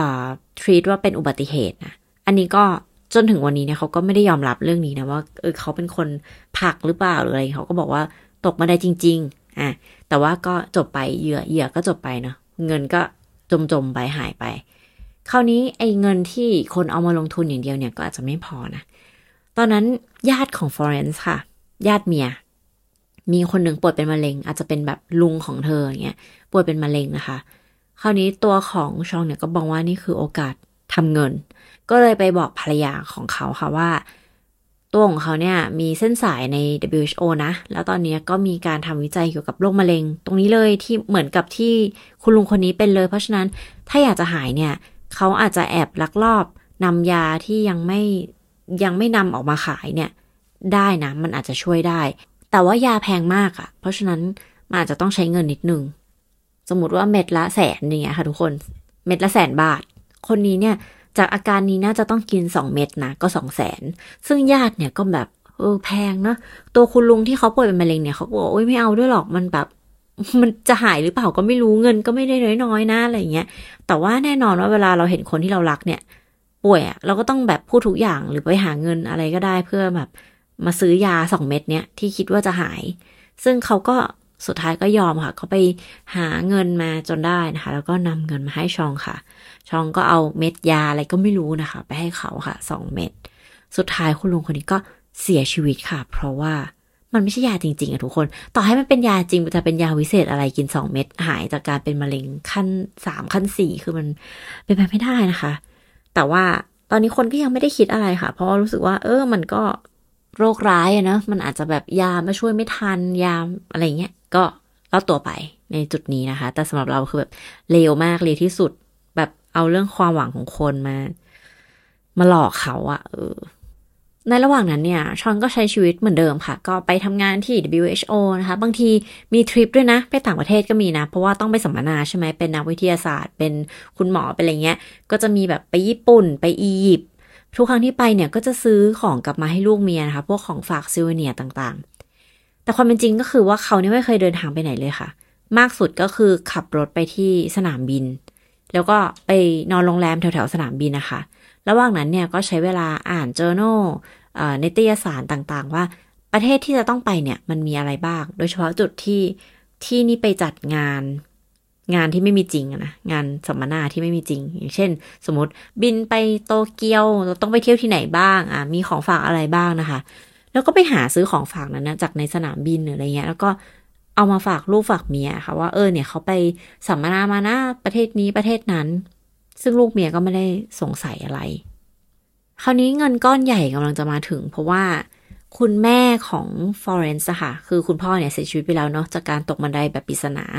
treat ว่าเป็นอุบัติเหตุนะอันนี้ก็จนถึงวันนี้เนี่ยเขาก็ไม่ได้ยอมรับเรื่องนี้นะว่าเขาเป็นคนผลักหรือเปล่าหรืออะไรเขาก็บอกว่าตกบันไดจริงๆแต่ว่าก็จบไปเหยื่อก็จบไปเนาะเงินก็จมไปหายไปคราวนี้ไอ้เงินที่คนเอามาลงทุนอย่างเดียวเนี่ยก็อาจจะไม่พอนะตอนนั้นญาติของฟลอเรนซ์ค่ะญาติเมียมีคนหนึ่งป่วยเป็นมะเร็งอาจจะเป็นแบบลุงของเธออย่างเงี้ยป่วยเป็นมะเร็งนะคะคราวนี้ตัวของชองเนี่ยก็บอกว่านี่คือโอกาสทำเงินก็เลยไปบอกภรรยาของเขาค่ะว่าตัวของเขาเนี่ยมีเส้นสายใน WHO นะแล้วตอนนี้ก็มีการทำวิจัยเกี่ยวกับโรคมะเร็งตรงนี้เลยที่เหมือนกับที่คุณลุงคนนี้เป็นเลยเพราะฉะนั้นถ้าอยากจะหายเนี่ยเขาอาจจะแอบลักลอบนำยาที่ยังไม่นำออกมาขายเนี่ยได้นะมันอาจจะช่วยได้แต่ว่ายาแพงมากเพราะฉะนั้นมันอาจจะต้องใช้เงินนิดนึงสมมติว่าเม็ดละ100,000อย่างเงี้ยค่ะทุกคนเม็ดละ100,000 บาทคนนี้เนี่ยจากอาการนี้น่าจะต้องกิน2 เม็ดนะก็200,000ซึ่งญาติเนี่ยก็แบบแพงเนาะตัวคุณลุงที่เขาป่วยเป็นมะเร็งเนี่ยเขาบอกโอ๊ยไม่เอาด้วยหรอกมันแบบมันจะหายหรือเปล่าก็ไม่รู้เงินก็ไม่ได้น้อยๆนะอะไรเงี้ยแต่ว่าแน่นอนว่าเวลาเราเห็นคนที่เรารักเนี่ยป่วยเราก็ต้องแบบพูดทุกอย่างหรือไปหาเงินอะไรก็ได้เพื่อแบบมาซื้อยา2 เม็ดเนี้ยที่คิดว่าจะหายซึ่งเขาก็สุดท้ายก็ยอมค่ะเขาไปหาเงินมาจนได้นะคะแล้วก็นำเงินมาให้ชองค่ะชองก็เอาเม็ดยาอะไรก็ไม่รู้นะคะไปให้เขาค่ะ2 เม็ดสุดท้ายคุณลุงคนนี้ก็เสียชีวิตค่ะเพราะว่ามันไม่ใช่ยาจริงๆทุกคนต่อให้มันเป็นยาจริงจะเป็นยาวิเศษอะไรกิน2 เม็ดหายจากการเป็นมะเร็งขั้น3ขั้น4คือมันเป็นไปไม่ได้นะคะแต่ว่าตอนนี้คนก็ยังไม่ได้คิดอะไรค่ะเพราะรู้สึกว่ามันก็โรคร้ายนะมันอาจจะแบบยามาช่วยไม่ทันยาอะไรเงี้ยก็เล่าตัวไปในจุดนี้นะคะแต่สำหรับเราคือแบบเลวมากเลวที่สุดแบบเอาเรื่องความหวังของคนมาหลอกเขาในระหว่างนั้นเนี่ยชอนก็ใช้ชีวิตเหมือนเดิมค่ะก็ไปทำงานที่ WHO นะคะบางทีมีทริปด้วยนะไปต่างประเทศก็มีนะเพราะว่าต้องไปสัมมนาใช่ไหมเป็นนักวิทยาศาสตร์เป็นคุณหมอเป็นอะไรเงี้ยก็จะมีแบบไปญี่ปุ่นไปอียิปต์ทุกครั้งที่ไปเนี่ยก็จะซื้อของกลับมาให้ลูกเมียนะคะพวกของฝากซิวเนียต่างๆแต่ความเป็นจริงก็คือว่าเขาเนี่ยไม่เคยเดินทางไปไหนเลยค่ะมากสุดก็คือขับรถไปที่สนามบินแล้วก็ไปนอนโรงแรมแถวๆสนามบินนะคะระหว่างนั้นเนี่ยก็ใช้เวลาอ่าน journalนิตยสารต่างๆว่าประเทศที่จะต้องไปเนี่ยมันมีอะไรบ้างโดยเฉพาะจุดที่นี่ไปจัดงานที่ไม่มีจริงนะงานสัมมนาที่ไม่มีจริงอย่างเช่นสมมติบินไปโตเกียวเราต้องไปเที่ยวที่ไหนบ้างมีของฝากอะไรบ้างนะคะแล้วก็ไปหาซื้อของฝากนั้นนะจากในสนามบินหรืออะไรเงี้ยแล้วก็เอามาฝากลูกฝากเมียค่ะว่าเนี่ยเขาไปสัมมนามานะประเทศนี้ประเทศนั้นซึ่งลูกเมียก็ไม่ได้สงสัยอะไรคราวนี้เงินก้อนใหญ่กำลังจะมาถึงเพราะว่าคุณแม่ของฟลอเรนซ์ค่ะคือคุณพ่อเนี่ยเสียชีวิตไปแล้วเนาะจากการตกบันไดแบบปริศนา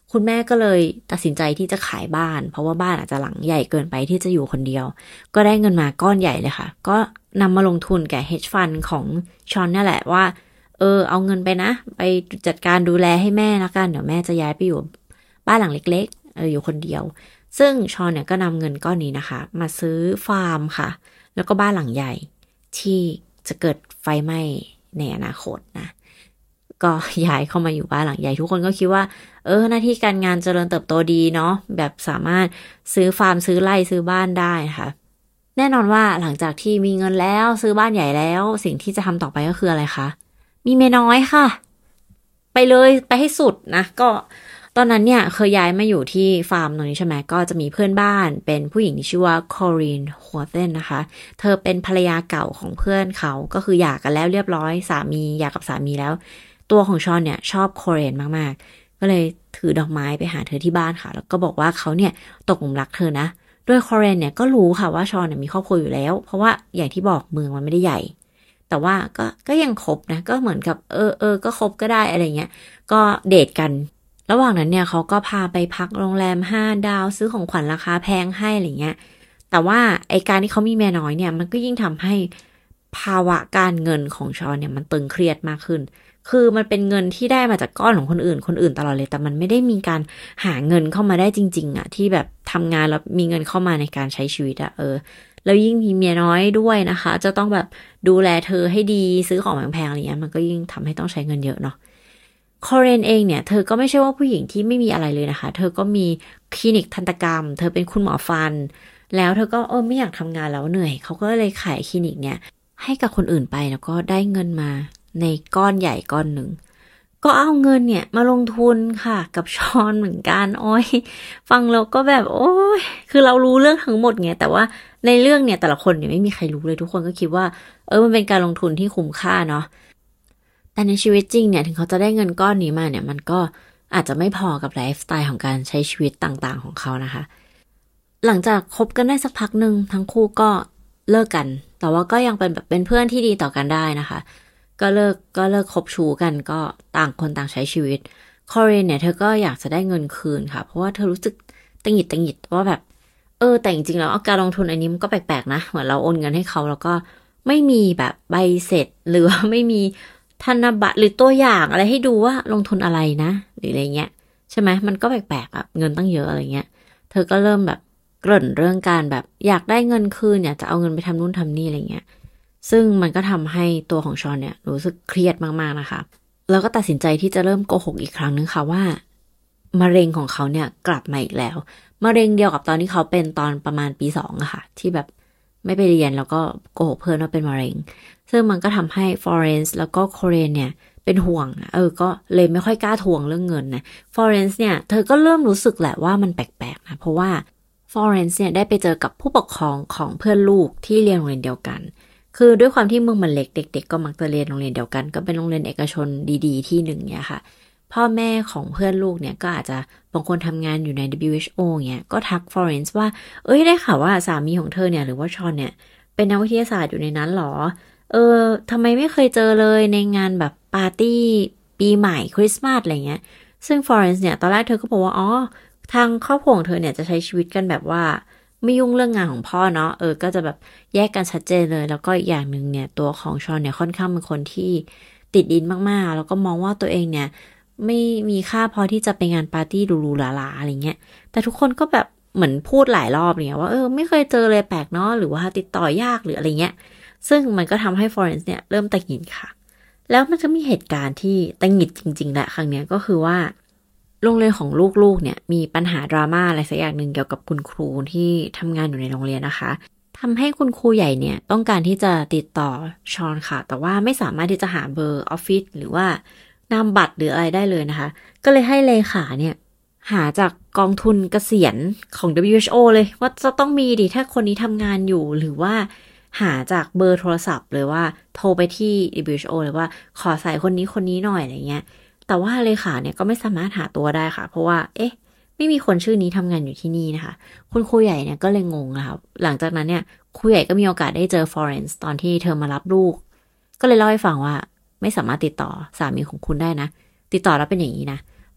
คุณแม่ก็เลยตัดสินใจที่จะขายบ้านเพราะว่าบ้านอาจจะหลังใหญ่เกินไปที่จะอยู่คนเดียวก็ได้เงินมาก้อนใหญ่เลยค่ะก็นำมาลงทุนแก่ hedge fund ของชอนนี่แหละว่าเอาเงินไปนะไปจัดการดูแลให้แม่แล้วกันเดี๋ยวแม่จะย้ายไปอยู่บ้านหลังเล็กๆอยู่คนเดียวซึ่งชอนเนี่ยก็นำเงินก้อนนี้นะคะมาซื้อฟาร์มค่ะแล้วก็บ้านหลังใหญ่ที่จะเกิดไฟไหม้ในอนาคตนะก็ย้ายเข้ามาอยู่บ้านหลังใหญ่ทุกคนก็คิดว่าหน้าที่การงานเจริญเติบโตดีเนาะแบบสามารถซื้อฟาร์มซื้อไร่ซื้อบ้านได้ค่ะแน่นอนว่าหลังจากที่มีเงินแล้วซื้อบ้านใหญ่แล้วสิ่งที่จะทำต่อไปก็คืออะไรคะมีเมียน้อยค่ะไปเลยไปให้สุดนะก็ตอนนั้นเนี่ยเคยย้ายมาอยู่ที่ฟาร์มตรงนี้ใช่ไหมก็จะมีเพื่อนบ้านเป็นผู้หญิงที่ชื่อว่าคอรีนฮัวเทนนะคะเธอเป็นภรรยาเก่าของเพื่อนเขาก็คือหย่ากันแล้วเรียบร้อยสามีหย่ากับสามีแล้วตัวของชอนเนี่ยชอบคอรีนมากๆก็เลยถือดอกไม้ไปหาเธอที่บ้านค่ะแล้วก็บอกว่าเขาเนี่ยตกหลุมรักเธอนะด้วยคอรีนเนี่ยก็รู้ค่ะว่าชอนเนี่ยมีครอบครัวอยู่แล้วเพราะว่าอย่างที่บอกเมืองมันไม่ได้ใหญ่แต่ว่าก็ยังคบนะก็เหมือนกับก็คบก็ได้อะไรเงี้ยก็เดทกันระหว่างนั้นเนี่ยเขาก็พาไปพักโรงแรม5 ดาวซื้อของขวัญราคาแพงให้อะไรเงี้ยแต่ว่าไอการที่เขามีเมียน้อยเนี่ยมันก็ยิ่งทำให้ภาวะการเงินของชอนเนี่ยมันตึงเครียดมากขึ้นคือมันเป็นเงินที่ได้มาจากก้อนของคนอื่นตลอดเลยแต่มันไม่ได้มีการหาเงินเข้ามาได้จริงๆอ่ะที่แบบทำงานแล้วมีเงินเข้ามาในการใช้ชีวิตอ่ะแล้วยิ่งมีเมียน้อยด้วยนะคะจะต้องแบบดูแลเธอให้ดีซื้อของแพงๆอะไรเงี้ยมันก็ยิ่งทำให้ต้องใช้เงินเยอะเนาะคอเรนเองเนี่ยเธอก็ไม่ใช่ว่าผู้หญิงที่ไม่มีอะไรเลยนะคะเธอก็มีคลินิกทันตกรรมเธอเป็นคุณหมอฟันแล้วเธอก็ไม่อยากทำงานแล้วเหนื่อยเขาก็เลยขายคลินิกเนี่ยให้กับคนอื่นไปแล้วก็ได้เงินมาในก้อนใหญ่ก้อนหนึ่งก็เอาเงินเนี่ยมาลงทุนค่ะกับชอนเหมือนกันฟังแล้วก็แบบคือเรารู้เรื่องทั้งหมดไงแต่ว่าในเรื่องเนี่ยแต่ละคนเนี่ยไม่มีใครรู้เลยทุกคนก็คิดว่ามันเป็นการลงทุนที่คุ้มค่าเนาะแต่ในชีวิตจริงเนี่ยถึงเขาจะได้เงินก้อนนี้มาเนี่ยมันก็อาจจะไม่พอกับไลฟ์สไตล์ของการใช้ชีวิตต่างๆของเขานะคะหลังจากคบกันได้สักพักหนึ่งทั้งคู่ก็เลิกกันแต่ว่าก็ยังเป็นแบบเป็นเพื่อนที่ดีต่อกันได้นะคะก็เลิกคบชู้กันก็ต่างคนต่างใช้ชีวิตคอรีนเนี่ยเธอก็อยากจะได้เงินคืนค่ะเพราะว่าเธอรู้สึกตังหงิดว่าแบบแต่จริงๆแล้วการลงทุนอันนี้มันก็แปลกๆนะเหมือนเราโอนเงินให้เขาแล้วก็ไม่มีแบบใบเสร็จหรือว่าไม่มีธนบัตรหรือตัวอย่างอะไรให้ดูว่าลงทุนอะไรนะหรืออะไรเงี้ยใช่ไหมมันก็แปลกๆแบบเงินตั้งเยอะอะไรเงี้ยเธอก็เริ่มแบบเกริ่นเรื่องการแบบอยากได้เงินคืนอยากจะเอาเงินไปทำนู่นทำนี่อะไรเงี้ยซึ่งมันก็ทำให้ตัวของชอนเนี่ยรู้สึกเครียดมากๆนะคะแล้วก็ตัดสินใจที่จะเริ่มโกหกอีกครั้งนึงค่ะว่ามะเร็งของเขาเนี่ยกลับมาอีกแล้วมะเร็งเดียวกับตอนที่เขาเป็นตอนประมาณปี2อะค่ะที่แบบไม่ไปเรียนแล้วก็โกหกเพื่อนว่าเป็นมะเร็งซึ่งมันก็ทำให้ฟลอเรนซ์แล้วก็โคเรนเนี่ยเป็นห่วงก็เลยไม่ค่อยกล้าทวงเรื่องเงินนะฟลอเรนซ์เนี่ยเธอก็เริ่มรู้สึกแหละว่ามันแปลกๆนะเพราะว่าฟลอเรนซ์เนี่ยได้ไปเจอกับผู้ปกครองของเพื่อนลูกที่เรียนโรงเรียนเดียวกันคือด้วยความที่เมืองมันเล็กเด็กๆก็มักจะเรียนโรงเรียนเดียวกันก็เป็นโรงเรียนเอกชนดีๆที่หนึ่งเนี่ยค่ะพ่อแม่ของเพื่อนลูกเนี่ยก็อาจจะบางคนทำงานอยู่ใน WHO เนี่ยก็ทักฟลอเรนซ์ว่าได้ข่าวว่าสามีของเธอเนี่ยหรือว่าชอนเนี่ยเป็นนักวิทยาศาสตร์อยู่ในนั้นหรอทำไมไม่เคยเจอเลยในงานแบบปาร์ตี้ปีใหม่คริสต์มาสอะไรเงี้ยซึ่งฟลอเรนซ์เนี่ยตอนแรกเธอก็บอกว่าทางครอบครัวของเธอเนี่ยจะใช้ชีวิตกันแบบว่าไม่ยุ่งเรื่องงานของพ่อเนาะก็จะแบบแยกกันชัดเจนเลยแล้วก็อีกอย่างหนึ่งเนี่ยตัวของชอนเนี่ยค่อนข้างเป็นคนที่ติดดินมากๆแล้วก็มองว่าตัวเองเนี่ยไม่มีค่าพอที่จะไปงานปาร์ตี้หรูๆหราๆอะไรเงี้ยแต่ทุกคนก็แบบเหมือนพูดหลายรอบเนี่ยว่าไม่เคยเจอเลยแปลกเนาะหรือว่าติดต่อยากหรืออะไรเงี้ยซึ่งมันก็ทำให้ฟลอเรนซ์เนี่ยเริ่มตังหงิดค่ะแล้วมันจะมีเหตุการณ์ที่ตังหงิดจริงๆแหละครั้งนี้ก็คือว่าโรงเรียนของลูกๆเนี่ยมีปัญหาดราม่าอะไรสักอย่างหนึ่งเกี่ยวกับคุณครูที่ทำงานอยู่ในโรงเรียนนะคะทำให้คุณครูใหญ่เนี่ยต้องการที่จะติดต่อชอนค่ะแต่ว่าไม่สามารถที่จะหาเบอร์ออฟฟิศหรือว่านามบัตรหรืออะไรได้เลยนะคะก็เลยให้เลขาเนี่ยหาจากกองทุนเกษียณของ WHO เลยว่าจะต้องมีดิถ้าคนนี้ทำงานอยู่หรือว่าหาจากเบอร์โทรศัพท์เลยว่าโทรไปที่ WHO เลยว่าขอใส่คนนี้หน่อยอะไรเงี้ยแต่ว่าเลขาเนี่ยก็ไม่สามารถหาตัวได้ค่ะเพราะว่าไม่มีคนชื่อนี้ทำงานอยู่ที่นี่นะคะคุณครูใหญ่เนี่ยก็เลยงงนะคะหลังจากนั้นเนี่ยครูใหญ่ก็มีโอกาสได้เจอฟลอเรนซ์ตอนที่เธอมารับลูกก็เลยเล่าให้ฟังว่าไม่สามารถติดต่อสามีของคุณได้นะติดต่อแล้วเป็นอย่างนี้นะ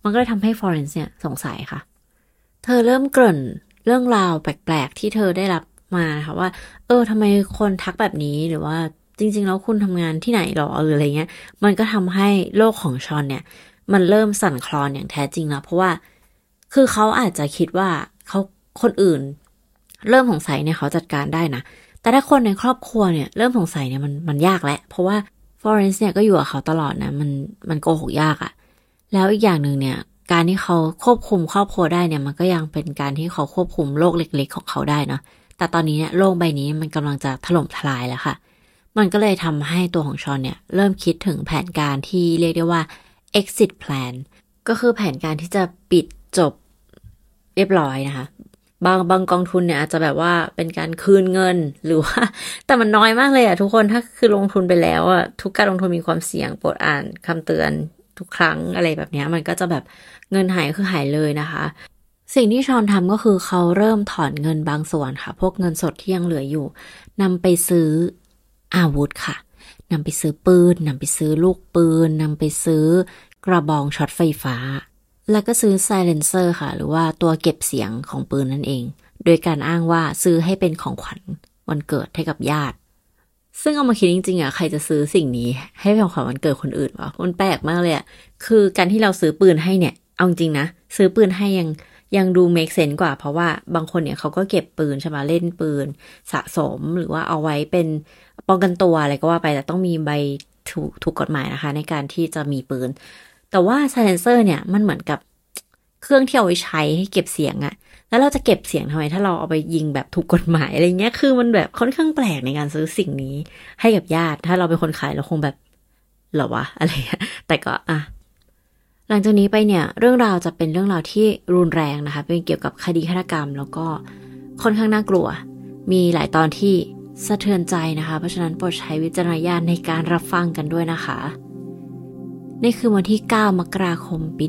มันก็เลยทำให้ฟลอเรนซ์เนี่ยสงสัยค่ะเธอเริ่มเกริ่นเรื่องราวแปลกๆที่เธอได้รับมาค่ะว่าทำไมคนทักแบบนี้หรือว่าจริงๆแล้วคุณทำงานที่ไหนหรอหรืออะไรเงี้ยมันก็ทำให้โลกของชอนเนี่ยมันเริ่มสั่นคลอนอย่างแท้จริงแล้วเพราะว่าคือเขาอาจจะคิดว่าเขาคนอื่นเริ่มสงสัยเนี่ยเขาจัดการได้นะแต่ถ้าคนในครอบครัวเนี่ยเริ่มสงสัยเนี่ยมันยากแหละเพราะว่าฟลอเรนซ์เนี่ยก็อยู่กับเขาตลอดนะมันโกหกยากอะแล้วอีกอย่างหนึ่งเนี่ยการที่เขาควบคุมครอบครัวได้เนี่ยมันก็ยังเป็นการที่เขาควบคุมโลกเล็กๆของเขาได้เนาะแต่ตอนนี้เนี่ยโลกใบนี้มันกำลังจะถล่มทลายแล้วค่ะมันก็เลยทำให้ตัวของชอนเนี่ยเริ่มคิดถึงแผนการที่เรียกได้ว่า exit plan ก็คือแผนการที่จะปิดจบเรียบร้อยนะคะบางกองทุนเนี่ยอาจจะแบบว่าเป็นการคืนเงินหรือว่าแต่มันน้อยมากเลยอะทุกคนถ้าคือลงทุนไปแล้วอะทุกการลงทุนมีความเสี่ยงโปรดอ่านคำเตือนทุกครั้งอะไรแบบนี้มันก็จะแบบเงินหายคือหายเลยนะคะสิ่งที่ชอนทำก็คือเขาเริ่มถอนเงินบางส่วนค่ะพวกเงินสดที่ยังเหลืออยู่นำไปซื้ออาวุธค่ะนำไปซื้อปืนนำไปซื้อลูกปืนนำไปซื้อกระบองช็อตไฟฟ้าแล้วก็ซื้อไซเลนเซอร์ค่ะหรือว่าตัวเก็บเสียงของปืนนั่นเองโดยการอ้างว่าซื้อให้เป็นของขวัญวันเกิดให้กับญาติซึ่งเอามาคิดจริงๆอ่ะใครจะซื้อสิ่งนี้ให้เป็นของขวัญวันเกิดคนอื่นวะมันแปลกมากเลยอ่ะคือการที่เราซื้อปืนให้เนี่ยเอาจริงนะซื้อปืนให้ยังดู make sense กว่าเพราะว่าบางคนเนี่ยเขาก็เก็บปืนใช่ไหมเล่นปืนสะสมหรือว่าเอาไว้เป็นป้องกันตัวอะไรก็ว่าไปแต่ต้องมีใบถูกกฎหมายนะคะในการที่จะมีปืนแต่ว่าไซเลนเซอร์เนี่ยมันเหมือนกับเครื่องที่เอาไว้ใช้ให้เก็บเสียงอะแล้วเราจะเก็บเสียงทำไมถ้าเราเอาไปยิงแบบถูกกฎหมายอะไรเงี้ยคือมันแบบค่อนข้างแปลกในการซื้อสิ่งนี้ให้กับญาติถ้าเราเป็นคนขายเราคงแบบเหรอวะอะไรแต่ก็หลังจากนี้ไปเนี่ยเรื่องราวจะเป็นเรื่องราวที่รุนแรงนะคะเป็นเกี่ยวกับคดีฆาตกรรมแล้วก็ค่อนข้างน่ากลัวมีหลายตอนที่สะเทือนใจนะคะเพราะฉะนั้นโปรดใช้วิจารณญาณในการรับฟังกันด้วยนะคะนี่คือวันที่9มกราคมปี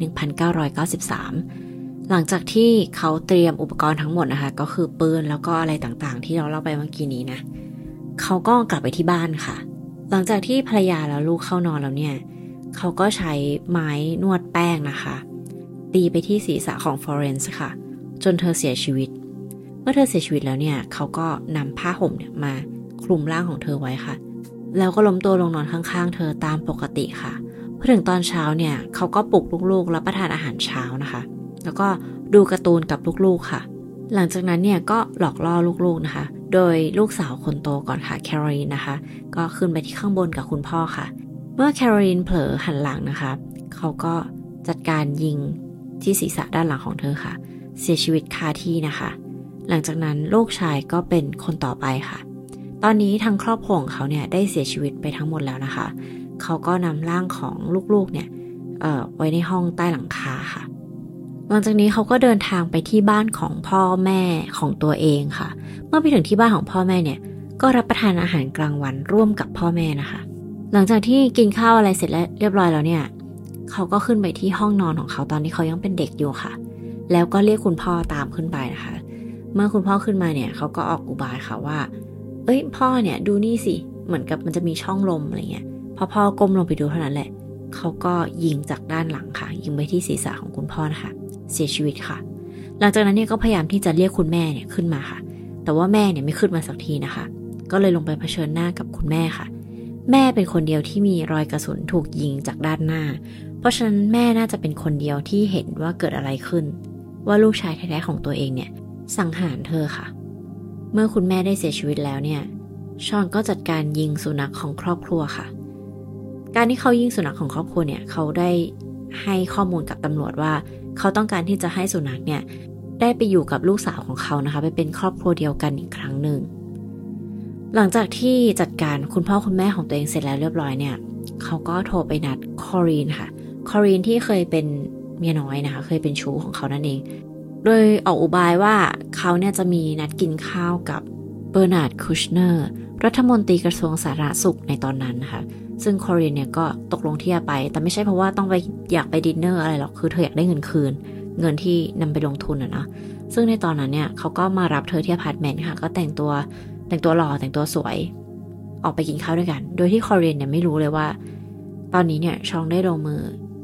1993หลังจากที่เขาเตรียมอุปกรณ์ทั้งหมดนะคะก็คือปืนแล้วก็อะไรต่างๆที่เราเล่าไปเมื่อกี้นี้นะเขาก็กลับไปที่บ้านค่ะหลังจากที่ภรรยาแล้วลูกเข้านอนแล้วเนี่ยเขาก็ใช้ไม้นวดแป้งนะคะตีไปที่ศีรษะของฟลอเรนซ์ค่ะจนเธอเสียชีวิตเมื่อเธอเสียชีวิตแล้วเนี่ยเขาก็นำผ้าห่มเนี่ยมาคลุมร่างของเธอไว้ค่ะแล้วก็ล้มตัวลงนอนข้างๆเธอตามปกติค่ะพอถึงตอนเช้าเนี่ยเขาก็ปลุกลูกๆรับประทานอาหารเช้านะคะแล้วก็ดูการ์ตูนกับลูกๆค่ะหลังจากนั้นเนี่ยก็หลอกล่อลูกๆนะคะโดยลูกสาวคนโตก่อนค่ะแคโรลีนนะคะก็ขึ้นไปที่ข้างบนกับคุณพ่อค่ะเมื่อแคโรลีนเผลอหันหลังนะคะเขาก็จัดการยิงที่ศีรษะด้านหลังของเธอค่ะเสียชีวิตคาที่นะคะหลังจากนั้นลูกชายก็เป็นคนต่อไปค่ะตอนนี้ทางครอบครัวของเขาเนี่ยได้เสียชีวิตไปทั้งหมดแล้วนะคะเขาก็นำร่างของลูกๆเนี่ยไว้ในห้องใต้หลังคาค่ะหลังจากนี้เขาก็เดินทางไปที่บ้านของพ่อแม่ของตัวเองค่ะเมื่อไปถึงที่บ้านของพ่อแม่เนี่ยก็รับประทานอาหารกลางวันร่วมกับพ่อแม่นะคะหลังจากที่กินข้าวอะไรเสร็จแล้วเรียบร้อยแล้วเนี่ยเขาก็ขึ้นไปที่ห้องนอนของเขาตอนที่เขายังเป็นเด็กอยู่ค่ะแล้วก็เรียกคุณพ่อตามขึ้นไปนะคะเมื่อคุณพ่อขึ้นมาเนี่ยเขาก็ออกอุบายค่ะว่าพ่อเนี่ยดูนี่สิเหมือนกับมันจะมีช่องลมอะไรเงี้ยพอพ่อก้มลงไปดูเท่านั้นแหละเขาก็ยิงจากด้านหลังค่ะยิงไปที่ศีรษะของคุณพ่อนะคะเสียชีวิตค่ะหลังจากนั้นเนี่ยก็พยายามที่จะเรียกคุณแม่เนี่ยขึ้นมาค่ะแต่ว่าแม่เนี่ยไม่ขึ้นมาสักทีนะคะก็เลยลงไปเผชิญหน้ากับคุณแม่ค่ะแม่เป็นคนเดียวที่มีรอยกระสุนถูกยิงจากด้านหน้าเพราะฉะนั้นแม่น่าจะเป็นคนเดียวที่เห็นว่าเกิดอะไรขึ้นว่าลูกชายแท้ๆของตัวเองเนี่ยสังหารเธอค่ะเมื่อคุณแม่ได้เสียชีวิตแล้วเนี่ยชอนก็จัดการยิงสุนัขของครอบครัวค่ะการที่เขายิงสุนัขของครอบครัวเนี่ยเขาได้ให้ข้อมูลกับตำรวจว่าเขาต้องการที่จะให้สุนัขเนี่ยได้ไปอยู่กับลูกสาวของเขานะคะไปเป็นครอบครัวเดียวกันอีกครั้งหนึ่งหลังจากที่จัดการคุณพ่อคุณแม่ของตัวเองเสร็จแล้วเรียบร้อยเนี่ยเขาก็โทรไปนัดคอรีนค่ะคอรีนที่เคยเป็นเมียน้อยนะคะเคยเป็นชู้ของเขานั่นเองโดยออกอุบายว่าเขาเนี่ยจะมีนัดกินข้าวกับเบอร์นาร์ดคูชเนอร์รัฐมนตรีกระทรวงสาธารณสุขในตอนนั้นนะคะซึ่งคอรีนเนี่ยก็ตกลงที่จะไปแต่ไม่ใช่เพราะว่าต้องไปอยากไปดินเนอร์อะไรหรอกคือเธออยากได้เงินคืนเงินที่นำไปลงทุนนะซึ่งในตอนนั้นเนี่ยเขาก็มารับเธอที่อพาร์ตเมนต์ค่ะก็แต่งตัวหล่อแต่งตัวสวยออกไปกินข้าวด้วยกันโดยที่คอรีนเนี่ยไม่รู้เลยว่าตอนนี้เนี่ยชองได้ลงมือ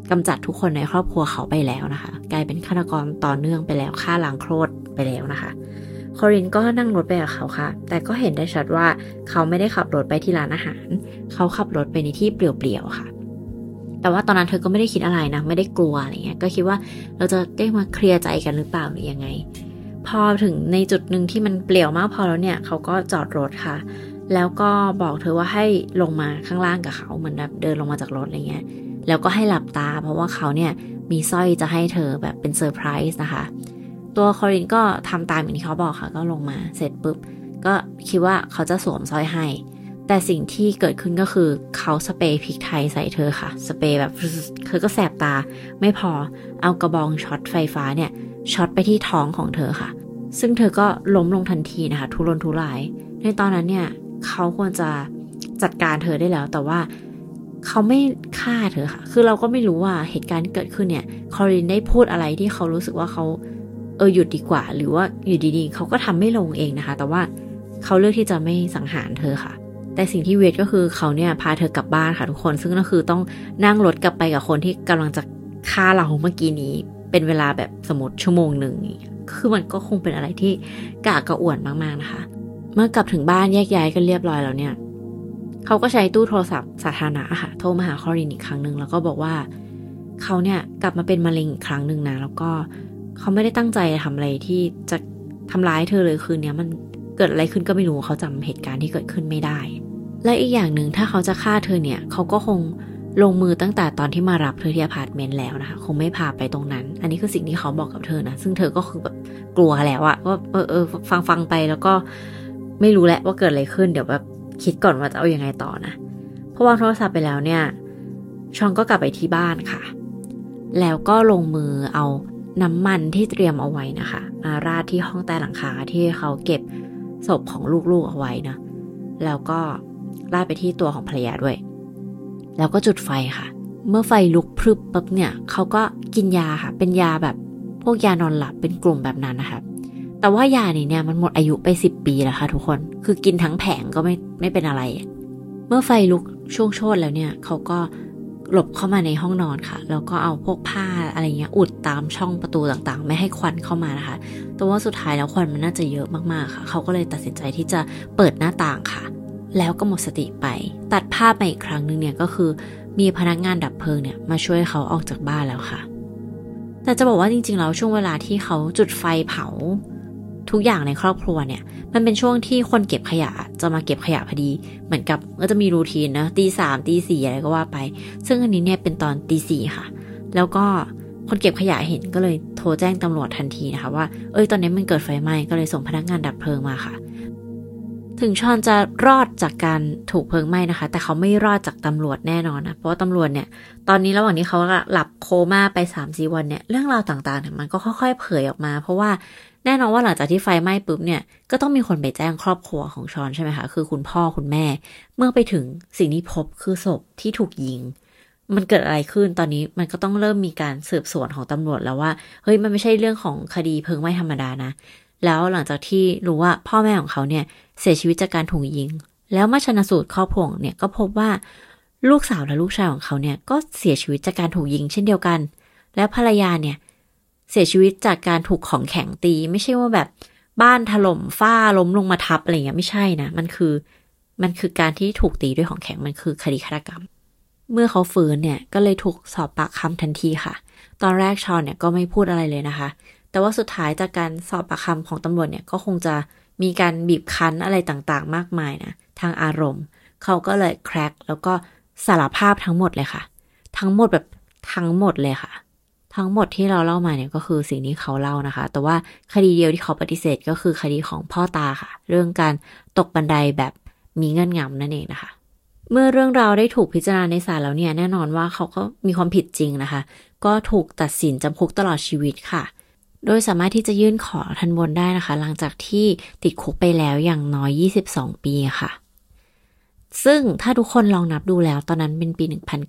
กำจัดทุกคนในครอบครัวเขาไปแล้วนะคะกลายเป็นฆาตกรต่อเนื่องไปแล้วฆ่าล้างโคตรไปแล้วนะคะคอรินก็นั่งรถไปกับเขาค่ะแต่ก็เห็นได้ชัดว่าเขาไม่ได้ขับรถไปที่ร้านอาหารเขาขับรถไปในที่เปลี่ยวๆค่ะแต่ว่าตอนนั้นเธอก็ไม่ได้คิดอะไรนะไม่ได้กลัวอะไรเงี้ยก็คิดว่าเราจะได้มาเคลียร์ใจกันหรือเปล่าหรือยังไงพอถึงในจุดหนึ่งที่มันเปลี่ยวมากพอแล้วเนี่ยเขาก็จอดรถค่ะแล้วก็บอกเธอว่าให้ลงมาข้างล่างกับเขาเหมือนแบบเดินลงมาจากรถอะไรเงี้ยแล้วก็ให้หลับตาเพราะว่าเขาเนี่ยมีสร้อยจะให้เธอแบบเป็นเซอร์ไพรส์นะคะตัวคอรินก็ทำตามอย่างที่เขาบอกค่ะก็ลงมาเสร็จปุ๊บก็คิดว่าเขาจะสวมสร้อยให้แต่สิ่งที่เกิดขึ้นก็คือเขาสเปรย์พริกไทยใส่เธอค่ะสเปรย์แบบเธอก็แสบตาไม่พอเอากระบองช็อตไฟฟ้าเนี่ยช็อตไปที่ท้องของเธอค่ะซึ่งเธอก็ล้มลงทันทีนะคะทุรนทุรายในตอนนั้นเนี่ยเขาควรจะจัดการเธอได้แล้วแต่ว่าเขาไม่ฆ่าเธอค่ะคือเราก็ไม่รู้ว่าเหตุการณ์ที่เกิดขึ้นเนี่ยคอรินได้พูดอะไรที่เขารู้สึกว่าเขาหยุดดีกว่าหรือว่าอยู่ดีๆเขาก็ทำไม่ลงเองนะคะแต่ว่าเขาเลือกที่จะไม่สังหารเธอค่ะแต่สิ่งที่เวทก็คือเขาเนี่ยพาเธอกลับบ้านค่ะทุกคนซึ่งก็คือต้องนั่งรถกลับไปกับคนที่กำลังจะฆ่าเราเมื่อกี้นี้เป็นเวลาแบบสมมติชั่วโมงนึงคือมันก็คงเป็นอะไรที่กะกระอ่วนมากๆนะคะเมื่อกลับถึงบ้านแยกย้ายกันเรียบร้อยแล้วเนี่ยเขาก็ใช้ตู้โทรศัพท์สาธารณะค่ะโทรมาหาคอรินอีกครั้งนึงแล้วก็บอกว่าเขาเนี่ยกลับมาเป็นมะเร็งอีกครั้งนึงนะแล้วก็เขาไม่ได้ตั้งใจทำอะไรที่จะทำร้ายเธอเลยคืนนี้มันเกิดอะไรขึ้นก็ไม่รู้เขาจำเหตุการณ์ที่เกิดขึ้นไม่ได้และอีกอย่างหนึ่งถ้าเขาจะฆ่าเธอเนี่ยเขาก็คงลงมือตั้งแต่ตอนที่มารับเธอที่อพาร์ตเมนต์แล้วนะคะคงไม่พาไปตรงนั้นอันนี้คือสิ่งที่เขาบอกกับเธอนะซึ่งเธอก็คือแบบกลัวแล้วอะว่าฟังไปแล้วก็ไม่รู้แหละว่าเกิดอะไรขึ้นเดี๋ยวแบบคิดก่อนว่าจะเอายังไงต่อนะพอวางโทรศัพท์ไปแล้วเนี่ยชองก็กลับไปที่บ้านค่ะแล้วก็ลงมือเอาน้ำมันที่เตรียมเอาไว้นะคะมาราดที่ห้องใต้หลังคาที่เขาเก็บศพของลูกๆเอาไว้นะแล้วก็ราดไปที่ตัวของภรรยาด้วยแล้วก็จุดไฟค่ะเมื่อไฟลุกพรึบปั๊บเนี่ยเขาก็กินยาค่ะเป็นยาแบบพวกยานอนหลับเป็นกลุ่มแบบนั้นนะคะแต่ว่ายาเนี่ยมันหมดอายุไป10 ปีแล้วค่ะทุกคนคือกินทั้งแผงก็ไม่เป็นอะไรเมื่อไฟลุกช่วงโชนแล้วเนี่ยเขาก็หลบเข้ามาในห้องนอนค่ะแล้วก็เอาพวกผ้าอะไรเงี้ยอุดตามช่องประตูต่างๆไม่ให้ควันเข้ามานะคะแต่ว่าสุดท้ายแล้วควันมันน่าจะเยอะมากๆค่ะเขาก็เลยตัดสินใจที่จะเปิดหน้าต่างค่ะแล้วก็หมดสติไปตัดภาพมาอีกครั้งนึงเนี่ยก็คือมีพนักงานดับเพลิงเนี่ยมาช่วยเขาออกจากบ้านแล้วค่ะแต่จะบอกว่าจริงๆแล้วช่วงเวลาที่เขาจุดไฟเผาทุกอย่างในครอบครัวเนี่ยมันเป็นช่วงที่คนเก็บขยะจะมาเก็บขยะพอดีเหมือนกับก็จะมีรูทีนนะ3:00 4:00อะไรก็ว่าไปซึ่งอันนี้เนี่ยเป็นตอน4:00ค่ะแล้วก็คนเก็บขยะเห็นก็เลยโทรแจ้งตำรวจทันทีนะคะว่าตอนนี้มันเกิดไฟไหม้ก็เลยส่งพนักงานดับเพลิงมาค่ะถึงชอนจะรอดจากการถูกเพลิงไหม้นะคะแต่เขาไม่รอดจากตำรวจแน่นอนนะเพราะว่าตำรวจเนี่ยตอนนี้ระหว่างนี้เขาหลับโคม่าไป 3-4 วันเนี่ยเรื่องราวต่างๆเนี่ยมันก็ค่อยๆเผยออกมาเพราะว่าแน่นอนว่าหลังจากที่ไฟไหม้ปุ๊บเนี่ยก็ต้องมีคนไปแจ้งครอบครัวของชอนใช่ไหมคะคือคุณพ่อคุณแม่เมื่อไปถึงสิ่งที่พบคือศพที่ถูกยิงมันเกิดอะไรขึ้นตอนนี้มันก็ต้องเริ่มมีการสืบสวนของตำรวจแล้วว่าเฮ้ยมันไม่ใช่เรื่องของคดีเพลิงไหม้ธรรมดานะแล้วหลังจากที่รู้ว่าพ่อแม่ของเขาเนี่ยเสียชีวิตจากการถูกยิงแล้วมาชันสูตรครอบครัวเนี่ยก็พบว่าลูกสาวและลูกชายของเขาเนี่ยก็เสียชีวิตจากการถูกยิงเช่นเดียวกันแล้วภรรยาเนี่ยเสียชีวิตจากการถูกของแข็งตีไม่ใช่ว่าแบบบ้านถล่มฝ้าล้มลงมาทับอะไรเงี้ยไม่ใช่นะมันคือการที่ถูกตีด้วยของแข็งมันคือคดีฆาตกรรมเมื่อเขาฟื้นเนี่ยก็เลยถูกสอบปากคำทันทีค่ะตอนแรกชอนเนี่ยก็ไม่พูดอะไรเลยนะคะแต่ว่าสุดท้ายจากการสอบปากคำของตำรวจเนี่ยก็คงจะมีการบีบคั้นอะไรต่างๆมากมายนะทางอารมณ์เขาก็เลยแคร็กแล้วก็สารภาพทั้งหมดเลยค่ะทั้งหมดแบบทั้งหมดเลยค่ะทั้งหมดที่เราเล่ามาเนี่ยก็คือสิ่งที่เขาเล่านะคะแต่ว่าคดีเดียวที่เขาปฏิเสธก็คือคดีของพ่อตาค่ะเรื่องการตกบันไดแบบมีเงื่อนงำนั่นเองนะคะเมื่อเรื่องราวได้ถูกพิจารณาในศาลแล้วเนี่ยแน่นอนว่าเขาก็มีความผิดจริงนะคะก็ถูกตัดสินจำคุกตลอดชีวิตค่ะโดยสามารถที่จะยื่นขอทันบนได้นะคะหลังจากที่ติดคุกไปแล้วอย่างน้อย22 ปีค่ะซึ่งถ้าทุกคนลองนับดูแล้วตอนนั้นเป็นปี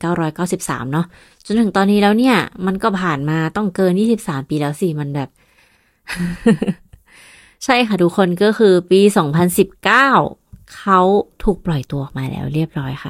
1993เนาะจนถึงตอนนี้แล้วเนี่ยมันก็ผ่านมาต้องเกิน23 ปีแล้วสิมันแบบ ใช่ค่ะทุกคนก็คือปี2019เขาถูกปล่อยตัวออกมาแล้วเรียบร้อยค่ะ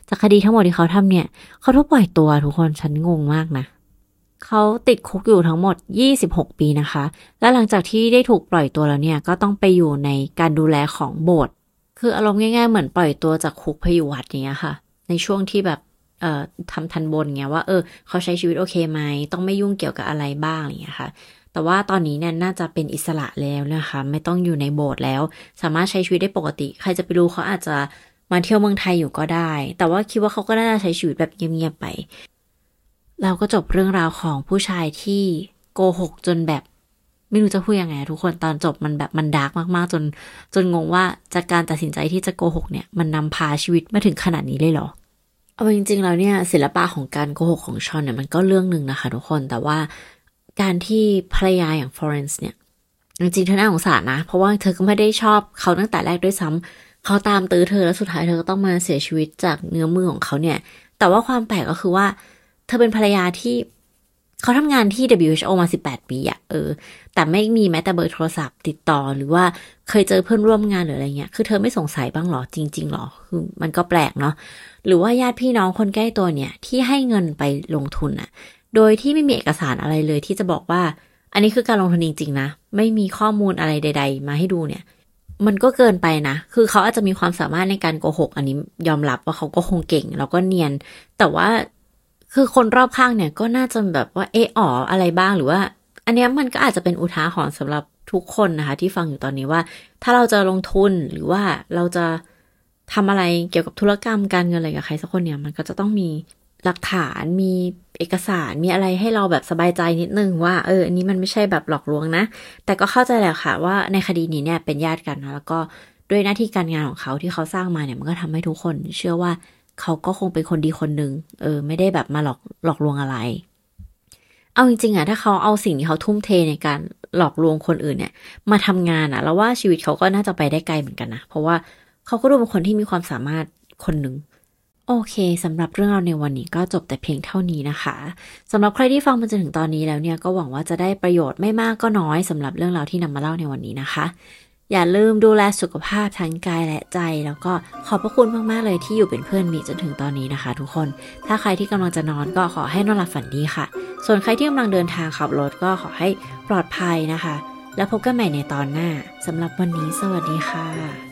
จากคดีทั้งหมดที่เขาทำเนี่ยเขาถูกปล่อยตัวทุกคนฉันงงมากนะเขาติดคุกอยู่ทั้งหมด26 ปีนะคะและหลังจากที่ได้ถูกปล่อยตัวแล้วเนี่ยก็ต้องไปอยู่ในการดูแลของโบสถ์คืออารมณ์ง่ายๆเหมือนปล่อยตัวจากคุกไปอยู่วัดอย่างเงี้ยค่ะในช่วงที่แบบทำทันบนเงี้ยว่าเขาใช้ชีวิตโอเคไหมต้องไม่ยุ่งเกี่ยวกับอะไรบ้างอย่างเงี้ยค่ะแต่ว่าตอนนี้เนี่ยน่าจะเป็นอิสระแล้วนะคะไม่ต้องอยู่ในโบสถ์แล้วสามารถใช้ชีวิตได้ปกติใครจะไปรู้เขาอาจจะมาเที่ยวเมืองไทยอยู่ก็ได้แต่ว่าคิดว่าเขาก็น่าจะใช้ชีวิตแบบเงียบๆไปเราก็จบเรื่องราวของผู้ชายที่โกหกจนแบบไม่รู้จะพูดยังไงทุกคนตอนจบมันแบบมันดาร์กมากๆจนงงว่าจากการตัดสินใจที่จะโกหกเนี่ยมันนำพาชีวิตมาถึงขนาดนี้เลยเหรอเอาจริงๆแล้วเนี่ยศิลปะของการโกหกของชอนเนี่ยมันก็เรื่องหนึ่งนะคะทุกคนแต่ว่าการที่ภรรยาอย่างฟลอเรนซ์เนี่ยจริงๆเธอน่าสงสารนะเพราะว่าเธอก็ไม่ได้ชอบเขาตั้งแต่แรกด้วยซ้ำเขาตามตื้อเธอแล้วสุดท้ายเธอก็ต้องมาเสียชีวิตจากเนื้อมือของเขาเนี่ยแต่ว่าความแปลกก็คือว่าเธอเป็นภรรยาที่เขาทำงานที่ WHO มา18 ปีอะแต่ไม่มีแม้แต่เบอร์โทรศัพท์ติดต่อหรือว่าเคยเจอเพื่อนร่วมงานหรืออะไรเงี้ยคือเธอไม่สงสัยบ้างหรอจริงๆหรอคือมันก็แปลกเนาะหรือว่าญาติพี่น้องคนใกล้ตัวเนี่ยที่ให้เงินไปลงทุนอะโดยที่ไม่มีเอกสารอะไรเลยที่จะบอกว่าอันนี้คือการลงทุนจริงๆนะไม่มีข้อมูลอะไรใดๆมาให้ดูเนี่ยมันก็เกินไปนะคือเขาอาจจะมีความสามารถในการโกหกอันนี้ยอมรับว่าเขาก็คงเก่งแล้วก็เนียนแต่ว่าคือคนรอบข้างเนี่ยก็น่าจะแบบว่าอะไรบ้างหรือว่าอันนี้มันก็อาจจะเป็นอุทาหรณ์สำหรับทุกคนนะคะที่ฟังอยู่ตอนนี้ว่าถ้าเราจะลงทุนหรือว่าเราจะทำอะไรเกี่ยวกับธุรกรรมการเงินอะไรกับใครสักคนเนี่ยมันก็จะต้องมีหลักฐานมีเอกสารมีอะไรให้เราแบบสบายใจนิดนึงว่าอันนี้มันไม่ใช่แบบหลอกลวงนะแต่ก็เข้าใจแหละค่ะว่าในคดีนี้เนี่ยเป็นญาติกันนะแล้วก็ด้วยหน้าที่การงานของเขาที่เขาสร้างมาเนี่ยมันก็ทำให้ทุกคนเชื่อว่าเขาก็คงเป็นคนดีคนหนึ่งไม่ได้แบบมาหลอกลวงอะไรเอาจริงๆอะถ้าเขาเอาสิ่งที่เขาทุ่มเทในการหลอกลวงคนอื่นเนี่ยมาทำงานอะแล้วว่าชีวิตเขาก็น่าจะไปได้ไกลเหมือนกันนะเพราะว่าเขาก็ดูเป็นคนที่มีความสามารถคนหนึ่งโอเคสำหรับเรื่องราวในวันนี้ก็จบแต่เพียงเท่านี้นะคะสำหรับใครที่ฟังมาจนถึงตอนนี้แล้วเนี่ยก็หวังว่าจะได้ประโยชน์ไม่มากก็น้อยสำหรับเรื่องราวที่นำมาเล่าในวันนี้นะคะอย่าลืมดูแลสุขภาพทั้งกายและใจแล้วก็ขอบพระคุณมากๆเลยที่อยู่เป็นเพื่อนมีจนถึงตอนนี้นะคะทุกคนถ้าใครที่กำลังจะนอนก็ขอให้นอนหลับฝันดีค่ะส่วนใครที่กำลังเดินทางขับรถก็ขอให้ปลอดภัยนะคะแล้วพบกันใหม่ในตอนหน้าสำหรับวันนี้สวัสดีค่ะ